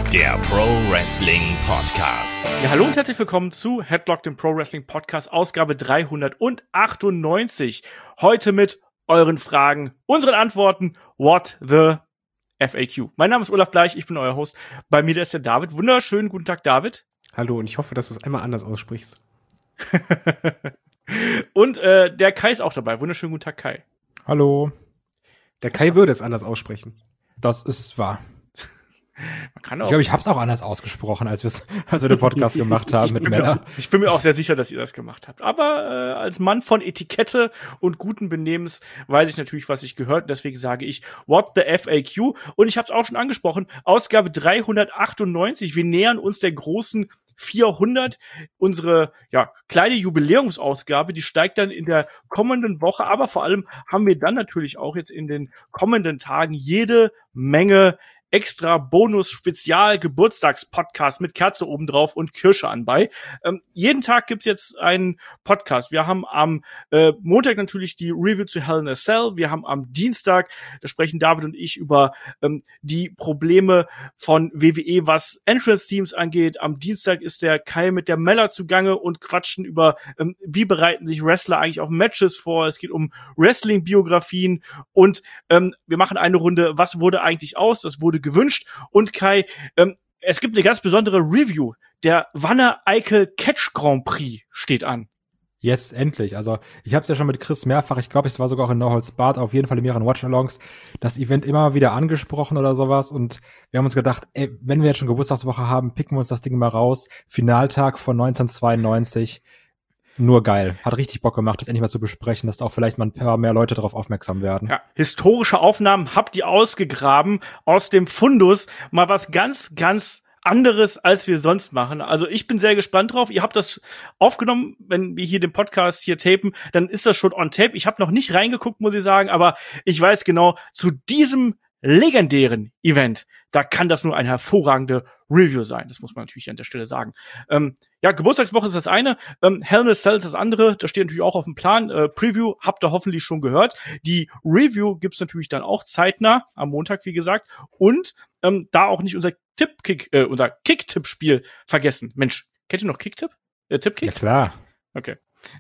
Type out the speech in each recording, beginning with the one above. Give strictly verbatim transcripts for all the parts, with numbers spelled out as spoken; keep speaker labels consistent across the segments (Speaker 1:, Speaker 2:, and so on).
Speaker 1: der Pro Wrestling Podcast.
Speaker 2: Ja, hallo und herzlich willkommen zu Headlock, dem Pro Wrestling Podcast, Ausgabe dreihundertachtundneunzig. Heute mit euren Fragen, unseren Antworten, what the F A Q. Mein Name ist Olaf Bleich, ich bin euer Host. Bei mir ist der David. Wunderschönen guten Tag, David.
Speaker 3: Hallo, und ich hoffe, dass du es einmal anders aussprichst.
Speaker 2: Und äh, der Kai ist auch dabei. Wunderschönen guten Tag, Kai.
Speaker 3: Hallo. Der Kai würde es anders aussprechen.
Speaker 4: Das ist wahr.
Speaker 2: Man kann auch
Speaker 4: ich glaube, ich habe es auch anders ausgesprochen, als, wir's, als wir den Podcast gemacht haben mit Männer.
Speaker 2: Ich bin mir auch sehr sicher, dass ihr das gemacht habt. Aber äh, als Mann von Etikette und guten Benehmens weiß ich natürlich, was ich gehört. Deswegen sage ich, what the F A Q? Und ich habe es auch schon angesprochen, Ausgabe dreihundertachtundneunzig. Wir nähern uns der großen vierhundert. Unsere ja kleine Jubiläumsausgabe, die steigt dann in der kommenden Woche. Aber vor allem haben wir dann natürlich auch jetzt in den kommenden Tagen jede Menge extra Bonus-Spezial-Geburtstagspodcast mit Kerze obendrauf und Kirsche anbei. Ähm, jeden Tag gibt's jetzt einen Podcast. Wir haben am äh, Montag natürlich die Review zu Hell in a Cell. Wir haben am Dienstag, da sprechen David und ich über ähm, die Probleme von W W E, was Entrance-Teams angeht. Am Dienstag ist der Kai mit der Mella zugange und quatschen über, ähm, wie bereiten sich Wrestler eigentlich auf Matches vor. Es geht um Wrestling-Biografien und ähm, wir machen eine Runde, was wurde eigentlich aus? Das wurde gewünscht. Und Kai, ähm, es gibt eine ganz besondere Review. Der Wanne-Eickel Catch Grand Prix steht an.
Speaker 4: Yes, endlich. Also ich habe es ja schon mit Chris mehrfach, ich glaube, es war sogar auch in No Holds Barred, auf jeden Fall in mehreren Watch-Alongs, das Event immer wieder angesprochen oder sowas. Und wir haben uns gedacht, ey, wenn wir jetzt schon Geburtstagswoche haben, picken wir uns das Ding mal raus. Finaltag von neunzehnhundertzweiundneunzig. Nur geil. Hat richtig Bock gemacht, das endlich mal zu besprechen, dass da auch vielleicht mal ein paar mehr Leute darauf aufmerksam werden.
Speaker 2: Ja, historische Aufnahmen habt ihr ausgegraben aus dem Fundus. Mal was ganz, ganz anderes, als wir sonst machen. Also ich bin sehr gespannt drauf. Ihr habt das aufgenommen, wenn wir hier den Podcast hier tapen, dann ist das schon on tape. Ich habe noch nicht reingeguckt, muss ich sagen, aber ich weiß genau, zu diesem legendären Event, da kann das nur eine hervorragende Review sein. Das muss man natürlich an der Stelle sagen. Ähm, ja, Geburtstagswoche ist das eine, ähm, Hell in a Cell ist das andere. Das steht natürlich auch auf dem Plan. Äh, Preview habt ihr hoffentlich schon gehört. Die Review gibt's natürlich dann auch zeitnah, am Montag, wie gesagt. Und ähm, da auch nicht unser Tipp-Kick, äh, unser Kick-Tipp-Spiel vergessen. Mensch, kennt ihr noch Kick-Tipp? Äh, Tipp-Kick?
Speaker 4: Ja, klar.
Speaker 2: Okay.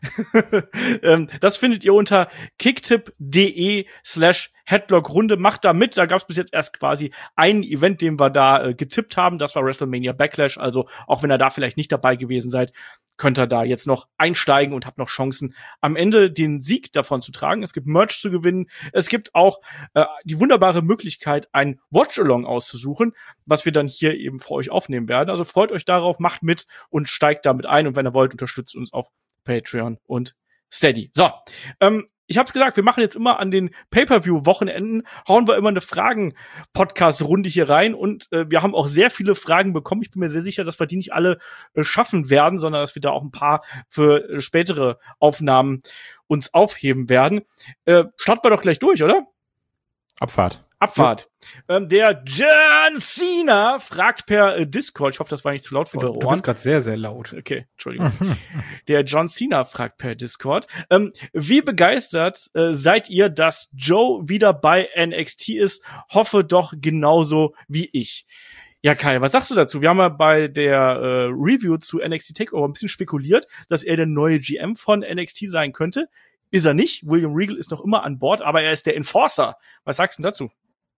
Speaker 2: ähm, das findet ihr unter kicktipp.de slash Headlock-Runde. Macht da mit. Da gab es bis jetzt erst quasi ein Event, den wir da äh, getippt haben. Das war WrestleMania Backlash. Also auch wenn ihr da vielleicht nicht dabei gewesen seid, könnt ihr da jetzt noch einsteigen und habt noch Chancen, am Ende den Sieg davon zu tragen. Es gibt Merch zu gewinnen. Es gibt auch äh, die wunderbare Möglichkeit, ein Watch-Along auszusuchen, was wir dann hier eben für euch aufnehmen werden. Also freut euch darauf, macht mit und steigt damit ein. Und wenn ihr wollt, unterstützt uns auf Patreon und Steady. So, ähm, ich hab's gesagt, wir machen jetzt immer an den Pay-Per-View-Wochenenden, hauen wir immer eine Fragen-Podcast-Runde hier rein und äh, wir haben auch sehr viele Fragen bekommen. Ich bin mir sehr sicher, dass wir die nicht alle äh, schaffen werden, sondern dass wir da auch ein paar für äh, spätere Aufnahmen uns aufheben werden. Äh, starten wir doch gleich durch, oder?
Speaker 4: Abfahrt.
Speaker 2: Abfahrt. Ja. Ähm, der John Cena fragt per äh, Discord, ich hoffe, das war nicht zu laut für
Speaker 3: oh,
Speaker 2: eure Ohren.
Speaker 3: Du bist gerade sehr, sehr laut.
Speaker 2: Okay, Entschuldigung. Der John Cena fragt per Discord, ähm, wie begeistert äh, seid ihr, dass Joe wieder bei N X T ist? Hoffe doch genauso wie ich. Ja, Kai, was sagst du dazu? Wir haben ja bei der äh, Review zu N X T TakeOver ein bisschen spekuliert, dass er der neue G M von N X T sein könnte. Ist er nicht. William Regal ist noch immer an Bord, aber er ist der Enforcer. Was sagst du dazu?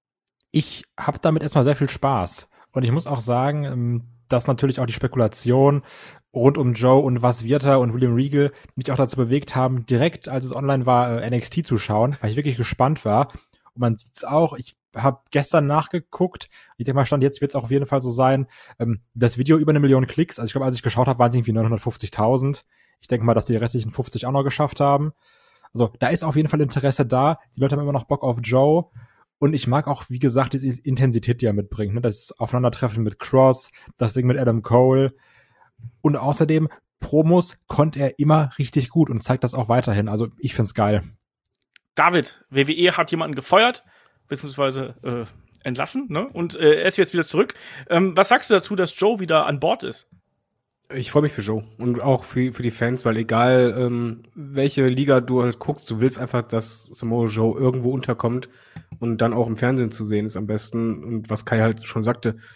Speaker 4: Ich habe damit erstmal sehr viel Spaß. Und ich muss auch sagen, dass natürlich auch die Spekulation rund um Joe und was wird er und William Regal mich auch dazu bewegt haben, direkt, als es online war, N X T zu schauen, weil ich wirklich gespannt war. Und man sieht's auch, ich habe gestern nachgeguckt, ich denke mal, Stand jetzt wird es auch auf jeden Fall so sein, das Video über eine Million Klicks, also ich glaube, als ich geschaut habe, waren es irgendwie neunhundertfünfzigtausend. Ich denke mal, dass die restlichen fünfzig auch noch geschafft haben. Also da ist auf jeden Fall Interesse da. Die Leute haben immer noch Bock auf Joe. Und ich mag auch, wie gesagt, diese Intensität, die er mitbringt. Ne? Das Aufeinandertreffen mit Cross, das Ding mit Adam Cole. Und außerdem, Promos konnte er immer richtig gut und zeigt das auch weiterhin. Also ich find's geil.
Speaker 2: David, W W E hat jemanden gefeuert, beziehungsweise äh, entlassen, ne? Und äh, er ist jetzt wieder zurück. Ähm, was sagst du dazu, dass Joe wieder an Bord ist?
Speaker 3: Ich freue mich für Joe und auch für für die Fans, weil egal ähm, welche Liga du halt guckst, du willst einfach, dass Samoa Joe irgendwo unterkommt und dann auch im Fernsehen zu sehen ist am besten. Und was Kai halt schon sagte,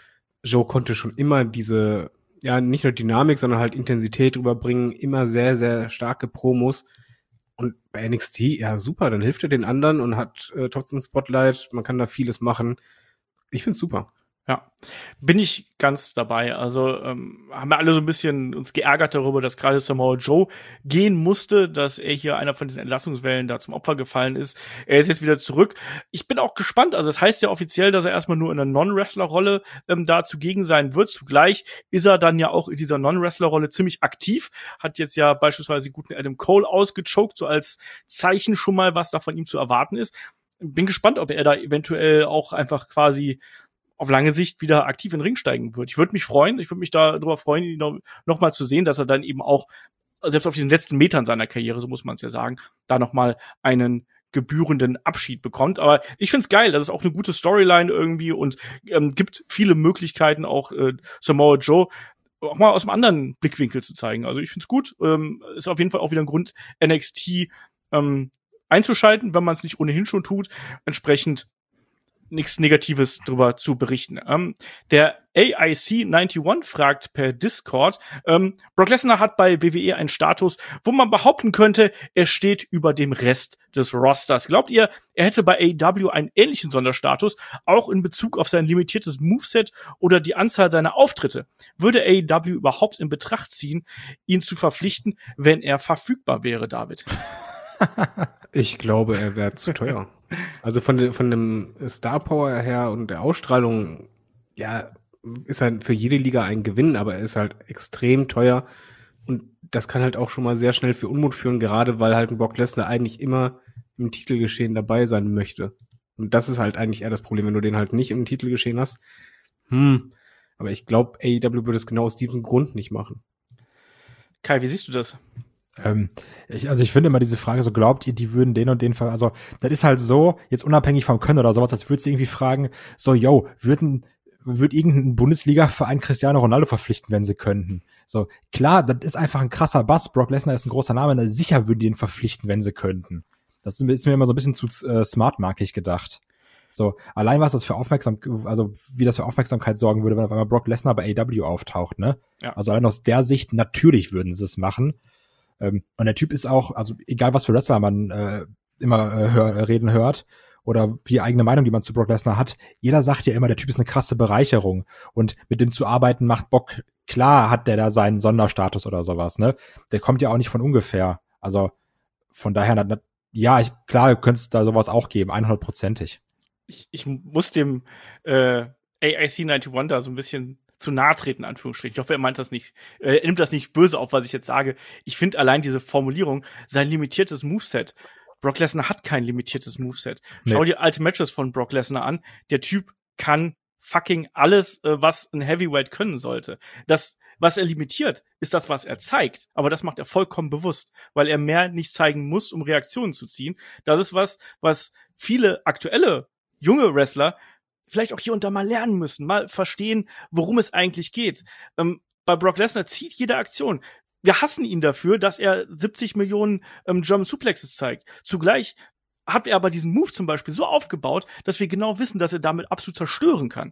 Speaker 3: Joe konnte schon immer diese, ja, nicht nur Dynamik, sondern halt Intensität rüberbringen, immer sehr, sehr starke Promos. Und bei N X T, ja super, dann hilft er den anderen und hat äh, trotzdem Spotlight, man kann da vieles machen. Ich find's super.
Speaker 2: Ja, bin ich ganz dabei. Also ähm, haben wir alle so ein bisschen uns geärgert darüber, dass gerade Samoa Joe gehen musste, dass er hier einer von diesen Entlassungswellen da zum Opfer gefallen ist. Er ist jetzt wieder zurück. Ich bin auch gespannt. Also das heißt ja offiziell, dass er erstmal nur in einer Non-Wrestler-Rolle ähm, da zugegen sein wird. Zugleich ist er dann ja auch in dieser Non-Wrestler-Rolle ziemlich aktiv. Hat jetzt ja beispielsweise den guten Adam Cole ausgechoked, so als Zeichen schon mal, was da von ihm zu erwarten ist. Bin gespannt, ob er da eventuell auch einfach quasi auf lange Sicht wieder aktiv in den Ring steigen wird. Ich würde mich freuen, ich würde mich darüber freuen, ihn noch, noch mal zu sehen, dass er dann eben auch, selbst auf diesen letzten Metern seiner Karriere, so muss man es ja sagen, da noch mal einen gebührenden Abschied bekommt. Aber ich find's geil, das ist auch eine gute Storyline irgendwie und ähm, gibt viele Möglichkeiten, auch äh, Samoa Joe auch mal aus einem anderen Blickwinkel zu zeigen. Also ich find's gut, ähm, ist auf jeden Fall auch wieder ein Grund, N X T ähm, einzuschalten, wenn man es nicht ohnehin schon tut. Entsprechend nichts Negatives drüber zu berichten. Ähm, der A I C einundneunzig fragt per Discord, ähm, Brock Lesnar hat bei W W E einen Status, wo man behaupten könnte, er steht über dem Rest des Rosters. Glaubt ihr, er hätte bei A E W einen ähnlichen Sonderstatus, auch in Bezug auf sein limitiertes Moveset oder die Anzahl seiner Auftritte? Würde A E W überhaupt in Betracht ziehen, ihn zu verpflichten, wenn er verfügbar wäre, David?
Speaker 3: Ich glaube, er wäre zu teuer. Also von, de, von dem Star Power her und der Ausstrahlung, ja, ist halt für jede Liga ein Gewinn, aber er ist halt extrem teuer. Und das kann halt auch schon mal sehr schnell für Unmut führen, gerade weil halt ein Brock Lesnar eigentlich immer im Titelgeschehen dabei sein möchte. Und das ist halt eigentlich eher das Problem, wenn du den halt nicht im Titelgeschehen hast. Hm, aber ich glaube, A E W würde es genau aus diesem Grund nicht machen.
Speaker 2: Kai, wie siehst du das?
Speaker 4: Ähm, ich, also ich finde immer diese Frage, so glaubt ihr, die würden den und den, ver also das ist halt so, jetzt unabhängig vom Können oder sowas, als würdest du irgendwie fragen, so, yo, würden, würd irgendein Bundesliga-Verein Cristiano Ronaldo verpflichten, wenn sie könnten? So, klar, das ist einfach ein krasser Bass, Brock Lesnar ist ein großer Name, na, sicher würden die ihn verpflichten, wenn sie könnten. Das ist, ist mir immer so ein bisschen zu äh, smartmarkig gedacht. So, allein was das für Aufmerksamkeit, also wie das für Aufmerksamkeit sorgen würde, wenn auf einmal Brock Lesnar bei A E W auftaucht, ne? Ja. Also allein aus der Sicht, natürlich würden sie es machen. Ähm, und der Typ ist auch, also egal was für Wrestler man äh, immer äh, hör, reden hört oder die eigene Meinung, die man zu Brock Lesnar hat, jeder sagt ja immer, der Typ ist eine krasse Bereicherung und mit dem zu arbeiten macht Bock. Klar hat der da seinen Sonderstatus oder sowas, ne? Der kommt ja auch nicht von ungefähr. Also von daher, na, ja, ich, klar könnte es da sowas auch geben, hundertprozentig.
Speaker 2: Ich, ich muss dem äh, A I C einundneunzig da so ein bisschen zu nahe treten, in Anführungsstrichen. Ich hoffe, er meint das nicht, äh, er nimmt das nicht böse auf, was ich jetzt sage. Ich finde allein diese Formulierung, sein limitiertes Moveset. Brock Lesnar hat kein limitiertes Moveset. Nee. Schau dir alte Matches von Brock Lesnar an. Der Typ kann fucking alles, äh, was ein Heavyweight können sollte. Das, was er limitiert, ist das, was er zeigt. Aber das macht er vollkommen bewusst, weil er mehr nicht zeigen muss, um Reaktionen zu ziehen. Das ist was, was viele aktuelle junge Wrestler vielleicht auch hier und da mal lernen müssen, mal verstehen, worum es eigentlich geht. Ähm, bei Brock Lesnar zieht jede Aktion. Wir hassen ihn dafür, dass er siebzig Millionen ähm, German Suplexes zeigt. Zugleich hat er aber diesen Move zum Beispiel so aufgebaut, dass wir genau wissen, dass er damit absolut zerstören kann.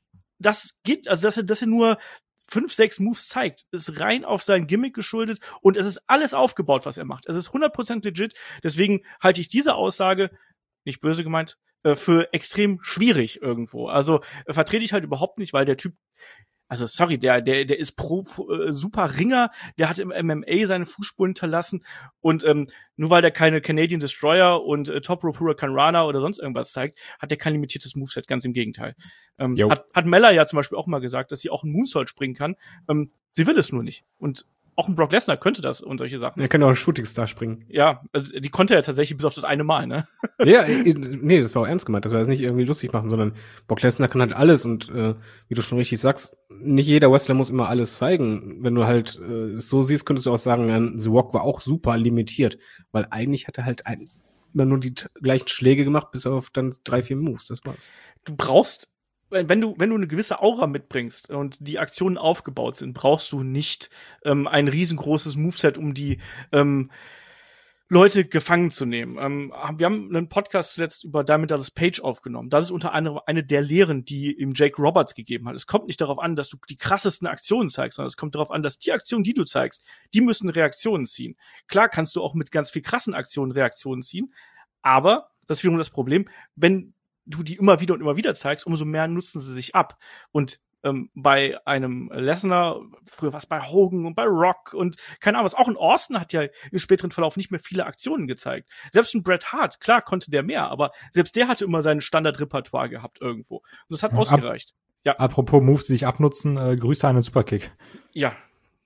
Speaker 2: Das geht, also dass er, dass er nur fünf, sechs Moves zeigt, ist rein auf sein Gimmick geschuldet und es ist alles aufgebaut, was er macht. Es ist hundert Prozent legit. Deswegen halte ich diese Aussage, nicht böse gemeint, für extrem schwierig irgendwo. Also äh, vertrete ich halt überhaupt nicht, weil der Typ, also sorry, der der der ist pro, pro äh, super Ringer, der hat im M M A seine Fußspuren hinterlassen und ähm, nur weil der keine Canadian Destroyer und äh, Top Rope Hurricane Rana oder sonst irgendwas zeigt, hat der kein limitiertes Moveset, ganz im Gegenteil. Ähm, hat hat Mella ja zum Beispiel auch mal gesagt, dass sie auch einen Moonsault springen kann. Ähm, sie will es nur nicht. Und auch ein Brock Lesnar könnte das und solche Sachen.
Speaker 3: Er könnte auch einen Shooting Star springen.
Speaker 2: Ja, also die konnte er tatsächlich bis auf das eine Mal, ne?
Speaker 3: Ja, nee, das war auch ernst gemeint. Das war jetzt nicht irgendwie lustig machen, sondern Brock Lesnar kann halt alles und äh, wie du schon richtig sagst, nicht jeder Wrestler muss immer alles zeigen. Wenn du halt äh, so siehst, könntest du auch sagen, ja, The Rock war auch super limitiert, weil eigentlich hat er halt ein, immer nur die t- gleichen Schläge gemacht, bis auf dann drei, vier Moves, das war's.
Speaker 2: Du brauchst Wenn du, wenn du eine gewisse Aura mitbringst und die Aktionen aufgebaut sind, brauchst du nicht ähm, ein riesengroßes Moveset, um die, ähm, Leute gefangen zu nehmen. Ähm, wir haben einen Podcast zuletzt über Diamond Dallas Page aufgenommen. Das ist unter anderem eine der Lehren, die ihm Jake Roberts gegeben hat. Es kommt nicht darauf an, dass du die krassesten Aktionen zeigst, sondern es kommt darauf an, dass die Aktionen, die du zeigst, die müssen Reaktionen ziehen. Klar kannst du auch mit ganz viel krassen Aktionen Reaktionen ziehen, aber das ist wiederum das Problem, wenn du die immer wieder und immer wieder zeigst, umso mehr nutzen sie sich ab. Und ähm, bei einem Lesnar, früher war es bei Hogan und bei Rock und keine Ahnung was, auch ein Austin hat ja im späteren Verlauf nicht mehr viele Aktionen gezeigt. Selbst ein Bret Hart, klar konnte der mehr, aber selbst der hatte immer sein Standardrepertoire gehabt irgendwo. Und das hat ja, ausgereicht.
Speaker 4: Ab, ja. Apropos Moves, die sich abnutzen, äh, Grüße an den Superkick.
Speaker 2: Ja.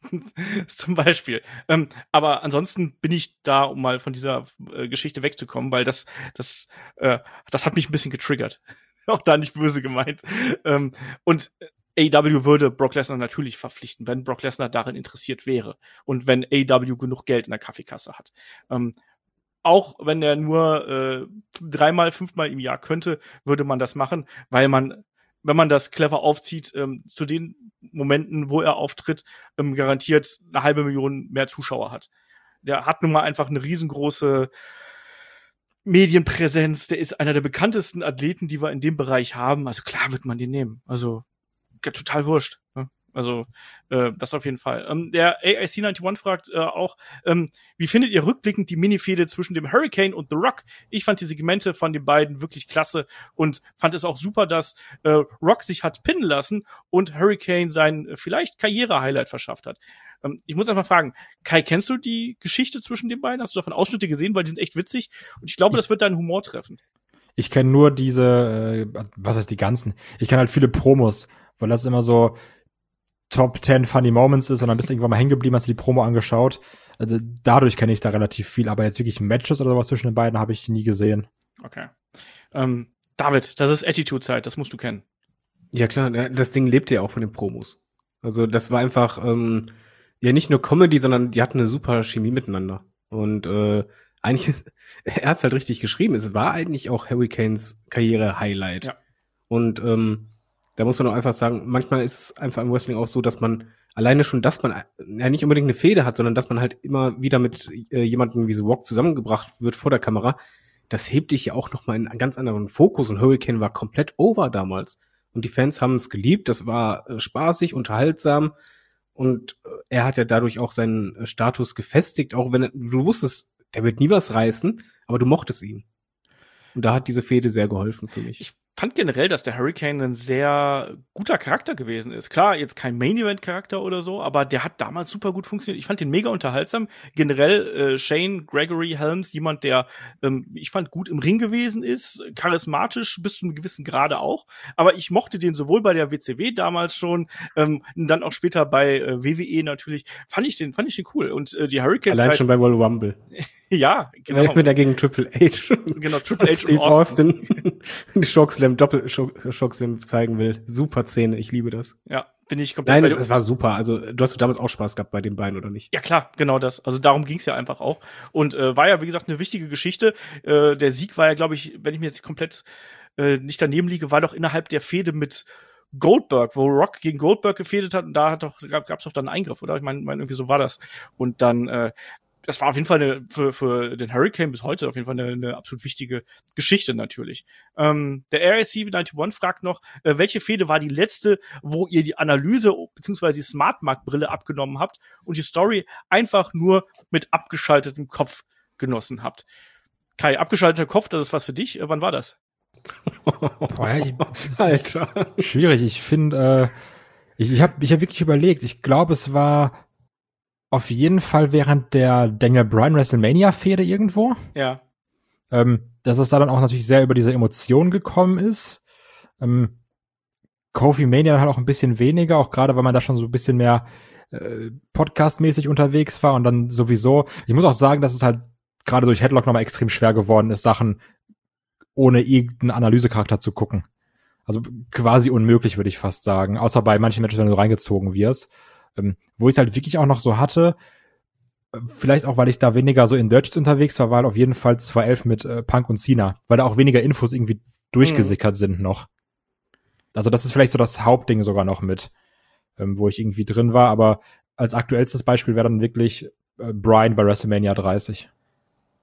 Speaker 2: Zum Beispiel. Ähm, aber ansonsten bin ich da, um mal von dieser äh, Geschichte wegzukommen, weil das, das, äh, das hat mich ein bisschen getriggert. Auch da nicht böse gemeint. Ähm, und A E W würde Brock Lesnar natürlich verpflichten, wenn Brock Lesnar darin interessiert wäre. Und wenn A E W genug Geld in der Kaffeekasse hat. Ähm, auch wenn er nur äh, dreimal, fünfmal im Jahr könnte, würde man das machen, weil man, wenn man das clever aufzieht, ähm, zu den Momenten, wo er auftritt, ähm, garantiert eine halbe Million mehr Zuschauer hat. Der hat nun mal einfach eine riesengroße Medienpräsenz. Der ist einer der bekanntesten Athleten, die wir in dem Bereich haben. Also klar wird man den nehmen. Also total wurscht. Ne? Also äh, das auf jeden Fall. Ähm, der A I C einundneunzig fragt äh, auch, ähm, wie findet ihr rückblickend die Minifehde zwischen dem Hurricane und The Rock? Ich fand die Segmente von den beiden wirklich klasse und fand es auch super, dass äh, Rock sich hat pinnen lassen und Hurricane sein äh, vielleicht Karriere-Highlight verschafft hat. Ähm, ich muss einfach fragen, Kai, kennst du die Geschichte zwischen den beiden? Hast du davon Ausschnitte gesehen? Weil die sind echt witzig und ich glaube, das wird deinen Humor treffen.
Speaker 4: Ich kenne nur diese, äh, was heißt die ganzen? Ich kenne halt viele Promos, weil das immer so Top zehn Funny Moments ist und dann bist du irgendwann mal hängen geblieben, hast du die Promo angeschaut. Also dadurch kenne ich da relativ viel, aber jetzt wirklich Matches oder sowas zwischen den beiden habe ich nie gesehen.
Speaker 2: Okay. Ähm, David, das ist Attitude-Zeit, das musst du kennen.
Speaker 3: Ja klar, das Ding lebt ja auch von den Promos. Also das war einfach ähm, ja nicht nur Comedy, sondern die hatten eine super Chemie miteinander. Und äh, eigentlich, er hat's halt richtig geschrieben, es war eigentlich auch Hurricanes Karriere-Highlight. Ja. Und ähm, da muss man auch einfach sagen, manchmal ist es einfach im Wrestling auch so, dass man alleine schon, dass man ja nicht unbedingt eine Fehde hat, sondern dass man halt immer wieder mit äh, jemandem wie The Rock zusammengebracht wird vor der Kamera. Das hebt dich ja auch nochmal in einen ganz anderen Fokus. Und Hurricane war komplett over damals. Und die Fans haben es geliebt. Das war äh, spaßig, unterhaltsam. Und äh, er hat ja dadurch auch seinen äh, Status gefestigt, auch wenn er, du wusstest, der wird nie was reißen, aber du mochtest ihn. Und da hat diese Fehde sehr geholfen für mich.
Speaker 2: Ich fand generell, dass der Hurricane ein sehr guter Charakter gewesen ist. Klar, jetzt kein Main-Event-Charakter oder so, aber der hat damals super gut funktioniert. Ich fand den mega unterhaltsam. Generell äh, Shane Gregory Helms, jemand, der ähm, ich fand gut im Ring gewesen ist, charismatisch bis zu einem gewissen Grade auch. Aber ich mochte den sowohl bei der W C W damals schon, ähm, und dann auch später bei äh, W W E natürlich. Fand ich den, fand ich den cool. Und äh, die Hurricanes
Speaker 3: allein schon bei Royal Rumble.
Speaker 2: Ja,
Speaker 3: genau. Wenn er dagegen Triple H.
Speaker 2: Genau, Triple H
Speaker 3: Steve und Austin. Die Shockslam, Doppel Shockslam zeigen will. Super Szene, ich liebe das.
Speaker 2: Ja, bin ich komplett.
Speaker 3: Nein, es, es war super. Also, du hast damals auch Spaß gehabt bei den beiden, oder nicht?
Speaker 2: Ja, klar, genau das. Also, darum ging's ja einfach auch. Und äh, war ja, wie gesagt, eine wichtige Geschichte. Äh, der Sieg war ja, glaube ich, wenn ich mir jetzt komplett äh, nicht daneben liege, war doch innerhalb der Fehde mit Goldberg, wo Rock gegen Goldberg gefädet hat. Und da hat doch, gab, gab's doch dann einen Eingriff, oder? Ich meine, mein, irgendwie so war das. Und dann, äh, das war auf jeden Fall eine, für, für den Hurricane bis heute auf jeden Fall eine, eine absolut wichtige Geschichte natürlich. Ähm, der R I C einundneunzig fragt noch, äh, welche Fehde war die letzte, wo ihr die Analyse bzw. die Smartmark-Brille abgenommen habt und die Story einfach nur mit abgeschaltetem Kopf genossen habt? Kai, abgeschalteter Kopf, das ist was für dich. Äh, wann war das?
Speaker 4: Boah, ja, das ist schwierig. Ich finde, äh, ich, ich habe ich hab wirklich überlegt. Ich glaube, es war auf jeden Fall während der Daniel Bryan WrestleMania-Fehde irgendwo.
Speaker 2: Ja.
Speaker 4: Ähm, dass es da dann auch natürlich sehr über diese Emotionen gekommen ist. Ähm, Kofi Mania dann halt auch ein bisschen weniger, auch gerade weil man da schon so ein bisschen mehr äh, Podcast-mäßig unterwegs war und dann sowieso. Ich muss auch sagen, dass es halt gerade durch Headlock nochmal extrem schwer geworden ist, Sachen ohne irgendeinen Analysecharakter zu gucken. Also quasi unmöglich, würde ich fast sagen. Außer bei manchen Matches, wenn du reingezogen wirst. Ähm, wo ich es halt wirklich auch noch so hatte, vielleicht auch, weil ich da weniger so in Dirties unterwegs war, war auf jeden Fall zweitausendelf mit äh, Punk und Cena, weil da auch weniger Infos irgendwie durchgesickert mhm. sind noch. Also das ist vielleicht so das Hauptding sogar noch mit, ähm, wo ich irgendwie drin war, aber als aktuellstes Beispiel wäre dann wirklich äh, Bryan bei WrestleMania dreißig.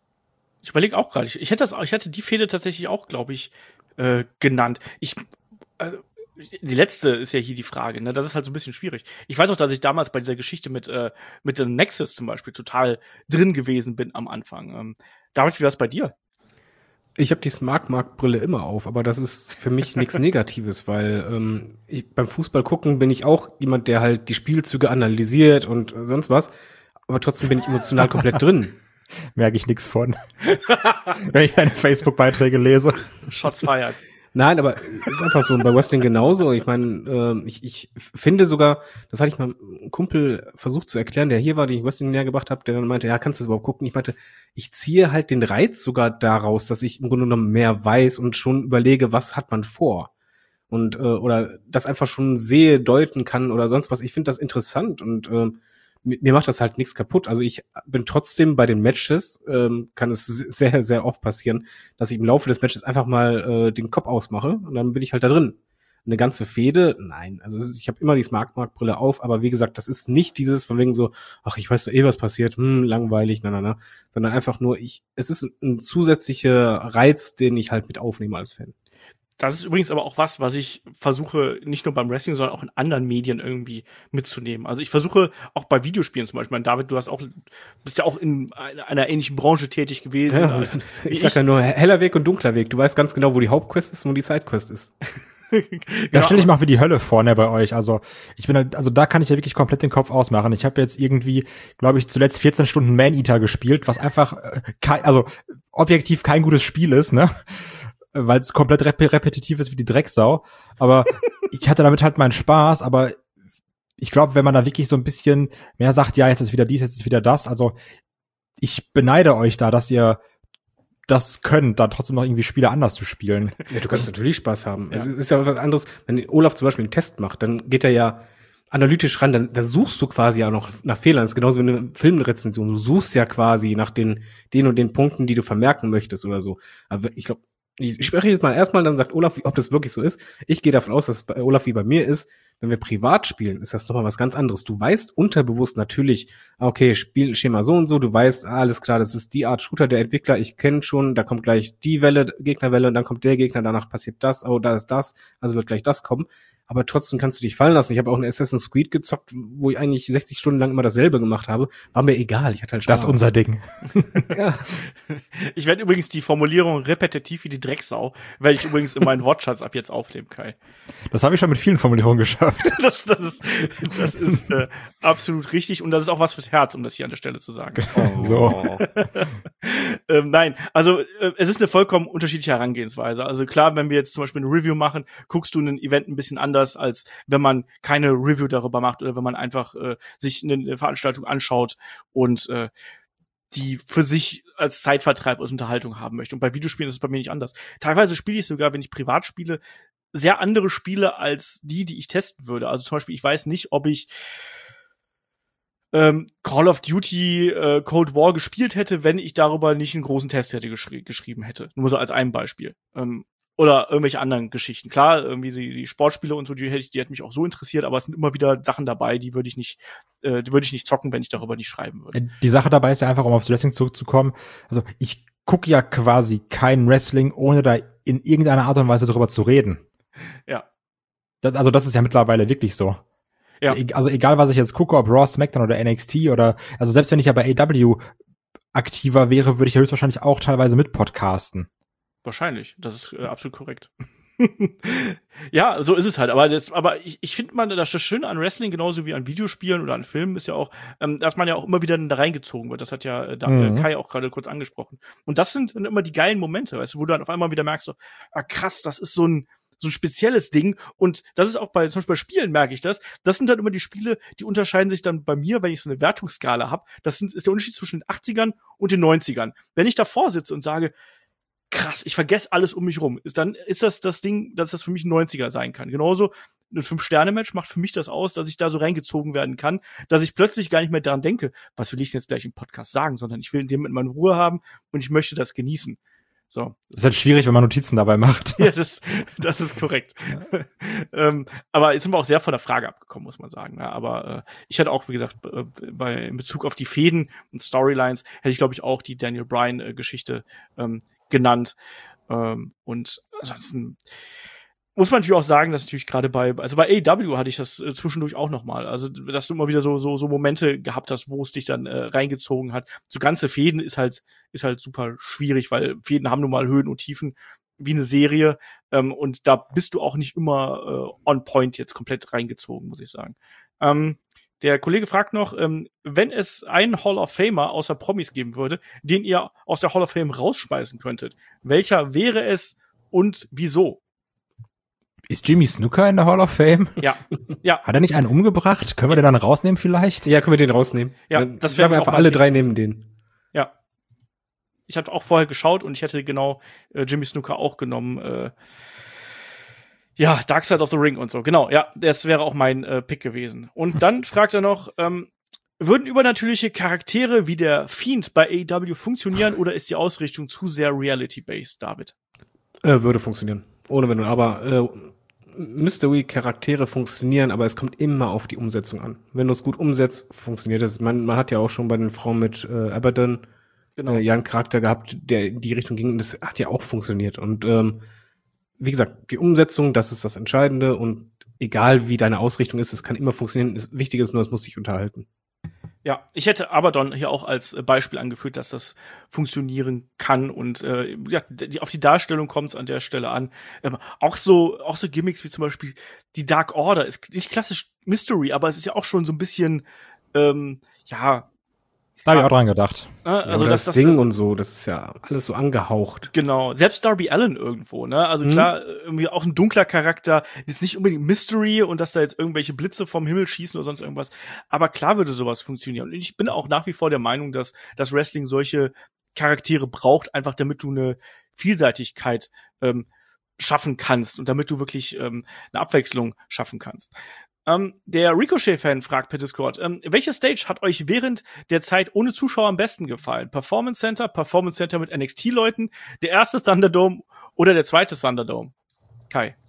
Speaker 2: Ich überlege auch gerade. Ich, ich hätte das, ich hätte die Fehde tatsächlich auch, glaube ich, äh, genannt. Ich, äh, die letzte ist ja hier die Frage, ne? Das ist halt so ein bisschen schwierig. Ich weiß auch, dass ich damals bei dieser Geschichte mit, äh, mit dem Nexus zum Beispiel total drin gewesen bin am Anfang. Ähm, David, wie war es bei dir?
Speaker 3: Ich habe die Smart-Mark-Brille immer auf, aber das ist für mich nichts Negatives, weil ähm, ich, beim Fußball gucken bin ich auch jemand, der halt die Spielzüge analysiert und äh, sonst was, aber trotzdem bin ich emotional komplett drin.
Speaker 4: Merke ich nichts von. Wenn ich deine Facebook-Beiträge lese.
Speaker 2: Shots fired.
Speaker 3: Nein, aber ist einfach so. Und bei Wrestling genauso. Ich meine, äh, ich, ich finde sogar, das hatte ich mal einem Kumpel versucht zu erklären, der hier war, den ich Wrestling näher gebracht habe, der dann meinte, ja, kannst du das überhaupt gucken? Ich meinte, ich ziehe halt den Reiz sogar daraus, dass ich im Grunde genommen mehr weiß und schon überlege, was hat man vor. Und äh, oder das einfach schon sehe, deuten kann oder sonst was. Ich finde das interessant und äh, mir macht das halt nichts kaputt. Also ich bin trotzdem bei den Matches, ähm, kann es sehr, sehr oft passieren, dass ich im Laufe des Matches einfach mal äh, den Kopf ausmache und dann bin ich halt da drin. Eine ganze Fehde, nein. Also ich habe immer die Smart-Mark-Brille auf, aber wie gesagt, das ist nicht dieses von wegen so, ach, ich weiß doch eh, was passiert, hm, langweilig, na, na, na, sondern einfach nur, ich, es ist ein zusätzlicher Reiz, den ich halt mit aufnehme als Fan.
Speaker 2: Das ist übrigens aber auch was, was ich versuche, nicht nur beim Wrestling, sondern auch in anderen Medien irgendwie mitzunehmen. Also ich versuche auch bei Videospielen zum Beispiel, David, du hast auch, bist ja auch in einer ähnlichen Branche tätig gewesen.
Speaker 3: Ja,
Speaker 2: als,
Speaker 3: ich, ich sag ja nur heller Weg und dunkler Weg. Du weißt ganz genau, wo die Hauptquest ist und wo die Sidequest ist.
Speaker 4: Da stelle ich mal für die Hölle vorne bei euch. Also ich bin halt, also da kann ich ja wirklich komplett den Kopf ausmachen. Ich habe jetzt irgendwie, glaube ich, zuletzt vierzehn Stunden Man-Eater gespielt, was einfach, äh, kein, also objektiv kein gutes Spiel ist, ne? Weil es komplett rep- repetitiv ist wie die Drecksau. Aber ich hatte damit halt meinen Spaß, aber ich glaube, wenn man da wirklich so ein bisschen mehr sagt, ja, jetzt ist wieder dies, jetzt ist wieder das, also ich beneide euch da, dass ihr das könnt, dann trotzdem noch irgendwie Spiele anders zu spielen.
Speaker 3: Ja, du kannst natürlich Spaß haben. Ja. Es ist ja was anderes, wenn Olaf zum Beispiel einen Test macht, dann geht er ja analytisch ran, dann, dann suchst du quasi auch noch nach Fehlern. Das ist genauso wie eine Filmrezension. Du suchst ja quasi nach den, den und den Punkten, die du vermerken möchtest oder so. Aber ich glaube, ich spreche jetzt mal erstmal, dann sagt Olaf, ob das wirklich so ist. Ich gehe davon aus, dass bei Olaf wie bei mir ist, wenn wir privat spielen, ist das nochmal was ganz anderes. Du weißt unterbewusst natürlich, okay, Spielschema so und so, du weißt, alles klar, das ist die Art Shooter, der Entwickler, ich kenne schon, da kommt gleich die Welle, Gegnerwelle und dann kommt der Gegner, danach passiert das, oh, da ist das, also wird gleich das kommen. Aber trotzdem kannst du dich fallen lassen. Ich habe auch einen Assassin's Creed gezockt, wo ich eigentlich sechzig Stunden lang immer dasselbe gemacht habe. War mir egal, ich hatte halt Spaß.
Speaker 4: Das ist unser Ding.
Speaker 2: Ja. Ich werde übrigens die Formulierung repetitiv wie die Drecksau, werde ich übrigens in meinen Wortschatz ab jetzt aufnehmen, Kai.
Speaker 4: Das habe ich schon mit vielen Formulierungen geschafft.
Speaker 2: Das, das ist, das ist äh, absolut richtig und das ist auch was fürs Herz, um das hier an der Stelle zu sagen.
Speaker 4: Oh. So.
Speaker 2: ähm, nein, also äh, es ist eine vollkommen unterschiedliche Herangehensweise. Also klar, wenn wir jetzt zum Beispiel eine Review machen, guckst du ein Event ein bisschen anders, als wenn man keine Review darüber macht oder wenn man einfach äh, sich eine Veranstaltung anschaut und äh, die für sich als Zeitvertreib, als Unterhaltung haben möchte. Und bei Videospielen ist es bei mir nicht anders. Teilweise spiele ich sogar, wenn ich privat spiele, sehr andere Spiele als die, die ich testen würde. Also zum Beispiel, ich weiß nicht, ob ich ähm, Call of Duty äh, Cold War gespielt hätte, wenn ich darüber nicht einen großen Test hätte geschri- geschrieben hätte. Nur so als ein Beispiel. Ähm, oder irgendwelche anderen Geschichten. Klar, irgendwie die, die Sportspiele und so, die hätte ich, die hätten mich auch so interessiert, aber es sind immer wieder Sachen dabei, die würde ich nicht, äh, die würde ich nicht zocken, wenn ich darüber nicht schreiben würde.
Speaker 4: Die Sache dabei ist ja einfach, um aufs Wrestling zurückzukommen. Also ich gucke ja quasi kein Wrestling, ohne da in irgendeiner Art und Weise drüber zu reden.
Speaker 2: Ja.
Speaker 4: Das, also das ist ja mittlerweile wirklich so.
Speaker 2: Ja.
Speaker 4: Also, also egal, was ich jetzt gucke, ob Raw, SmackDown oder N X T oder, also selbst wenn ich ja bei A E W aktiver wäre, würde ich ja höchstwahrscheinlich auch teilweise mit podcasten.
Speaker 2: Wahrscheinlich, das ist äh, absolut korrekt. Ja, so ist es halt. Aber das, aber ich, ich finde mal, das Schöne an Wrestling, genauso wie an Videospielen oder an Filmen, ist ja auch, ähm, dass man ja auch immer wieder da reingezogen wird. Das hat ja äh, da,
Speaker 4: Mhm.
Speaker 2: äh, Kai auch gerade kurz angesprochen. Und das sind dann immer die geilen Momente, weißt du, wo du dann auf einmal wieder merkst, so, ah, krass, das ist so ein so ein spezielles Ding. Und das ist auch bei, zum Beispiel bei Spielen merke ich das. Das sind dann immer die Spiele, die unterscheiden sich dann bei mir, wenn ich so eine Wertungsskala habe. Das sind, ist der Unterschied zwischen den achtzigern und den neunzigern. Wenn ich davor sitze und sage, krass, ich vergesse alles um mich rum, ist dann ist das das Ding, dass das für mich ein neunziger sein kann. Genauso ein Fünf-Sterne-Match macht für mich das aus, dass ich da so reingezogen werden kann, dass ich plötzlich gar nicht mehr daran denke, was will ich denn jetzt gleich im Podcast sagen, sondern ich will in dem Moment meine Ruhe haben und ich möchte das genießen. So.
Speaker 4: Das ist halt schwierig, wenn man Notizen dabei macht.
Speaker 2: Ja, das, das ist korrekt. ähm, aber jetzt sind wir auch sehr von der Frage abgekommen, muss man sagen. Ne? Aber äh, ich hätte auch, wie gesagt, äh, bei, in Bezug auf die Fäden und Storylines, hätte ich, glaube ich, auch die Daniel Bryan-Geschichte ähm, genannt. Ähm, und ansonsten muss man natürlich auch sagen, dass natürlich gerade bei, also bei A E W hatte ich das äh, zwischendurch auch noch mal. Also, dass du immer wieder so so so Momente gehabt hast, wo es dich dann äh, reingezogen hat. So ganze Fäden ist halt ist halt super schwierig, weil Fäden haben nun mal Höhen und Tiefen wie eine Serie. Ähm, und da bist du auch nicht immer äh, on point jetzt komplett reingezogen, muss ich sagen. Ähm, der Kollege fragt noch, ähm, wenn es einen Hall of Famer außer Promis geben würde, den ihr aus der Hall of Fame rausschmeißen könntet, welcher wäre es und wieso?
Speaker 4: Ist Jimmy Snuka in der Hall of Fame?
Speaker 2: Ja, ja.
Speaker 4: Hat er nicht einen umgebracht? Können wir den dann rausnehmen vielleicht?
Speaker 3: Ja, können wir den rausnehmen.
Speaker 2: Ja,
Speaker 3: Dann
Speaker 2: das
Speaker 3: sagen
Speaker 2: wäre
Speaker 3: wir
Speaker 2: auch
Speaker 3: einfach
Speaker 2: mal
Speaker 3: alle
Speaker 2: Pick.
Speaker 3: drei neben den.
Speaker 2: Ja. Ich hatte auch vorher geschaut und ich hätte genau äh, Jimmy Snuka auch genommen. Äh, ja, Dark Side of the Ring und so. Genau, ja, das wäre auch mein äh, Pick gewesen. Und dann fragt er noch, ähm, würden übernatürliche Charaktere wie der Fiend bei A E W funktionieren oder ist die Ausrichtung zu sehr reality-based, David?
Speaker 3: Äh, würde funktionieren. Ohne Wenn und Aber. Äh, Mystery-Charaktere funktionieren, aber es kommt immer auf die Umsetzung an. Wenn du es gut umsetzt, funktioniert es. Man, man hat ja auch schon bei den Frauen mit äh, Abaddon
Speaker 2: Genau.
Speaker 3: äh, ja einen Charakter gehabt, der in die Richtung ging und das hat ja auch funktioniert. Und ähm, wie gesagt, die Umsetzung, das ist das Entscheidende und egal wie deine Ausrichtung ist, es kann immer funktionieren. Das Wichtige ist nur, es muss sich unterhalten.
Speaker 2: Ja, ich hätte Abaddon hier auch als äh, Beispiel angeführt, dass das funktionieren kann und äh, ja, die, auf die Darstellung kommt es an der Stelle an. Ähm, auch so, auch so Gimmicks wie zum Beispiel die Dark Order ist nicht klassisch Mystery, aber es ist ja auch schon so ein bisschen, ähm, ja.
Speaker 4: Da habe ich auch dran gedacht.
Speaker 2: Äh,
Speaker 3: Ja,
Speaker 2: also
Speaker 3: oder
Speaker 2: das,
Speaker 3: das,
Speaker 2: das
Speaker 3: Ding und so, das ist ja alles so angehaucht.
Speaker 2: Genau, selbst Darby Allin irgendwo, ne? Also
Speaker 3: Mhm.
Speaker 2: klar, irgendwie auch ein dunkler Charakter, jetzt nicht unbedingt Mystery und dass da jetzt irgendwelche Blitze vom Himmel schießen oder sonst irgendwas, aber klar würde sowas funktionieren. Und ich bin auch nach wie vor der Meinung, dass das Wrestling solche Charaktere braucht, einfach damit du eine Vielseitigkeit ähm, schaffen kannst und damit du wirklich ähm, eine Abwechslung schaffen kannst. Ähm, der Ricochet-Fan fragt per Discord, ähm, welche Stage hat euch während der Zeit ohne Zuschauer am besten gefallen? Performance Center, Performance Center mit N X T-Leuten, der erste Thunderdome oder der zweite Thunderdome? Kai.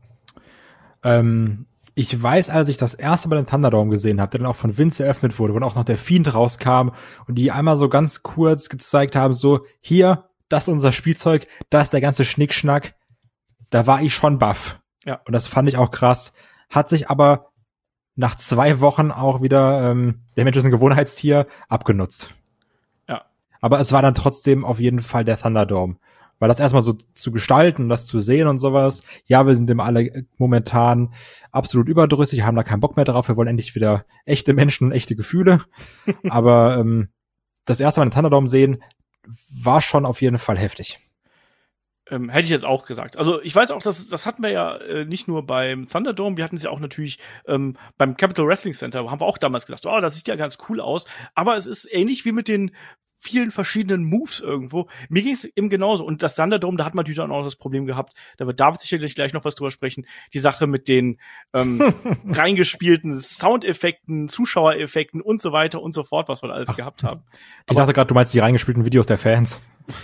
Speaker 4: Ähm, ich weiß, als ich das erste Mal den Thunderdome gesehen habe, der dann auch von Vince eröffnet wurde, wo auch noch der Fiend rauskam und die einmal so ganz kurz gezeigt haben, so, hier, das ist unser Spielzeug, da ist der ganze Schnickschnack, da war ich schon baff.
Speaker 2: Ja.
Speaker 4: Und das fand ich auch krass. Hat sich aber nach zwei Wochen auch wieder, ähm, der Mensch ist ein Gewohnheitstier, abgenutzt.
Speaker 2: Ja.
Speaker 4: Aber es war dann trotzdem auf jeden Fall der Thunderdome. Weil das erstmal so zu gestalten, das zu sehen und sowas. Ja, wir sind dem alle momentan absolut überdrüssig, haben da keinen Bock mehr drauf. Wir wollen endlich wieder echte Menschen, echte Gefühle. Aber ähm, das erste Mal den Thunderdome sehen, war schon auf jeden Fall heftig.
Speaker 2: Ähm, hätte ich jetzt auch gesagt. Also ich weiß auch, dass das hatten wir ja äh, nicht nur beim Thunderdome, wir hatten es ja auch natürlich ähm, beim Capital Wrestling Center, haben wir auch damals gesagt, oh, das sieht ja ganz cool aus. Aber es ist ähnlich wie mit den vielen verschiedenen Moves irgendwo. Mir ging es eben genauso. Und das Thunderdome, da hat man natürlich auch noch das Problem gehabt, da wird David sicherlich gleich noch was drüber sprechen, die Sache mit den ähm, reingespielten Soundeffekten, Zuschauereffekten und so weiter und so fort, was wir da alles Ach, gehabt haben.
Speaker 4: Ich dachte gerade, du meinst die reingespielten Videos der Fans.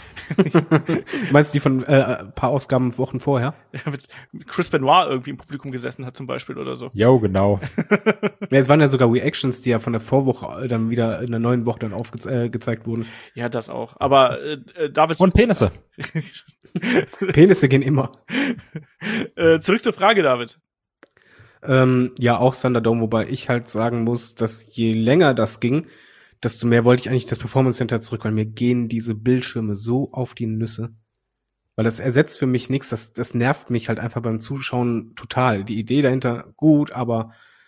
Speaker 3: Meinst du die von äh, ein paar Ausgaben Wochen vorher?
Speaker 2: Mit Chris Benoit irgendwie im Publikum gesessen hat zum Beispiel oder so.
Speaker 4: Jo, genau.
Speaker 3: Ja, es waren ja sogar Reactions, die ja von der Vorwoche dann wieder in der neuen Woche dann aufgezeigt äh, wurden.
Speaker 2: Ja, das auch. Aber äh, David...
Speaker 4: Und Penisse.
Speaker 3: Penisse gehen immer.
Speaker 2: äh, zurück zur Frage, David.
Speaker 3: Ähm, ja, auch Thunderdome, wobei ich halt sagen muss, dass je länger das ging, desto mehr wollte ich eigentlich das Performance Center zurück, weil mir gehen diese Bildschirme so auf die Nüsse. Weil das ersetzt für mich nichts, das, das nervt mich halt einfach beim Zuschauen total. Die Idee dahinter gut, aber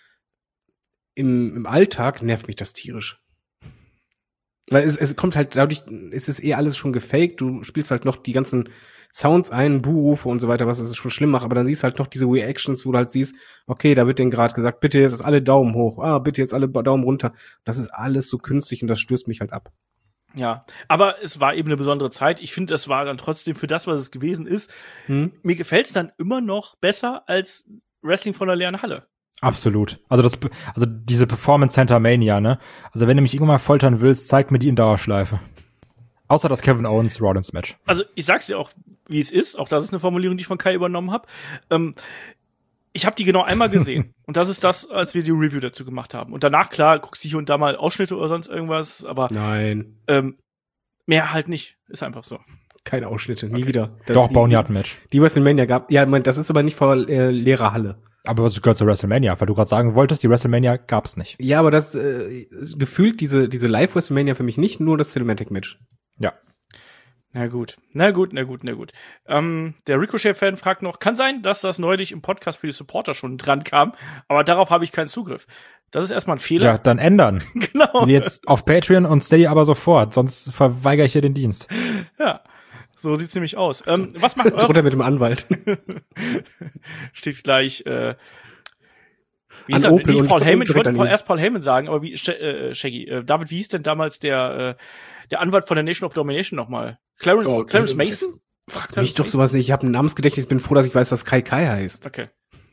Speaker 3: im, im Alltag nervt mich das tierisch. Weil es, es kommt halt dadurch, es ist eh alles schon gefaked, du spielst halt noch die ganzen Sounds ein, Buhrufe und so weiter, was es schon schlimm macht, aber dann siehst du halt noch diese Reactions, wo du halt siehst, okay, da wird denen gerade gesagt, bitte jetzt alle Daumen hoch, ah, bitte jetzt alle Daumen runter. Das ist alles so künstlich und das stößt mich halt ab.
Speaker 2: Ja, aber es war eben eine besondere Zeit. Ich finde, es war dann trotzdem für das, was es gewesen ist. Hm. Mir gefällt es dann immer noch besser als Wrestling von der leeren Halle.
Speaker 4: Absolut. Also das, also diese Performance Center Mania, ne? Also wenn du mich irgendwann mal foltern willst, zeig mir die in Dauerschleife. Außer das Kevin Owens Rollins Match.
Speaker 2: Also ich sag's dir auch, wie es ist. Auch das ist eine Formulierung, die ich von Kai übernommen habe. Ähm, ich habe die genau einmal gesehen. Und das ist das, als wir die Review dazu gemacht haben. Und danach, klar, guckst du hier und da mal Ausschnitte oder sonst irgendwas. Aber
Speaker 3: Nein.
Speaker 2: Ähm, mehr halt nicht. Ist einfach so.
Speaker 3: Keine Ausschnitte, nie
Speaker 2: Okay.
Speaker 3: wieder. Das,
Speaker 4: Doch,
Speaker 3: die,
Speaker 4: Boneyard-Match.
Speaker 3: Die WrestleMania gab, ja, man, das ist aber nicht vor äh, leerer Halle.
Speaker 4: Aber was gehört zur WrestleMania? Weil du gerade sagen wolltest, die WrestleMania gab's nicht.
Speaker 3: Ja, aber das äh, gefühlt diese diese Live-WrestleMania für mich nicht nur das Cinematic-Match.
Speaker 4: Ja.
Speaker 2: Na gut, na gut, na gut, na gut. Ähm, der Ricochet-Fan fragt noch, kann sein, dass das neulich im Podcast für die Supporter schon dran kam, aber darauf habe ich keinen Zugriff. Das ist erstmal ein Fehler.
Speaker 4: Ja, dann ändern.
Speaker 2: Genau.
Speaker 4: Jetzt auf Patreon und Steady aber sofort, sonst verweigere ich dir den Dienst.
Speaker 2: Ja, so sieht's nämlich aus. Ähm, was macht
Speaker 3: Drunter mit dem Anwalt.
Speaker 2: Steht gleich, äh, wie
Speaker 3: An
Speaker 2: hieß er?
Speaker 3: Opel
Speaker 2: Nicht
Speaker 3: und-
Speaker 2: Paul Heyman,
Speaker 3: und
Speaker 2: ich wollte
Speaker 3: direkt
Speaker 2: Paul,
Speaker 3: daneben.
Speaker 2: erst Paul Heyman sagen, aber wie, Sh äh, Shaggy, äh, David, wie hieß denn damals der, äh, der Anwalt von der Nation of Domination nochmal? Clarence,
Speaker 3: Oh,
Speaker 2: Clarence
Speaker 3: das-
Speaker 2: Mason?
Speaker 3: Frag
Speaker 2: Clarence
Speaker 3: mich doch
Speaker 2: Mason?
Speaker 3: sowas nicht. Ich habe ein Namensgedächtnis, bin froh, dass ich weiß, dass Kai Kai heißt.
Speaker 2: Okay.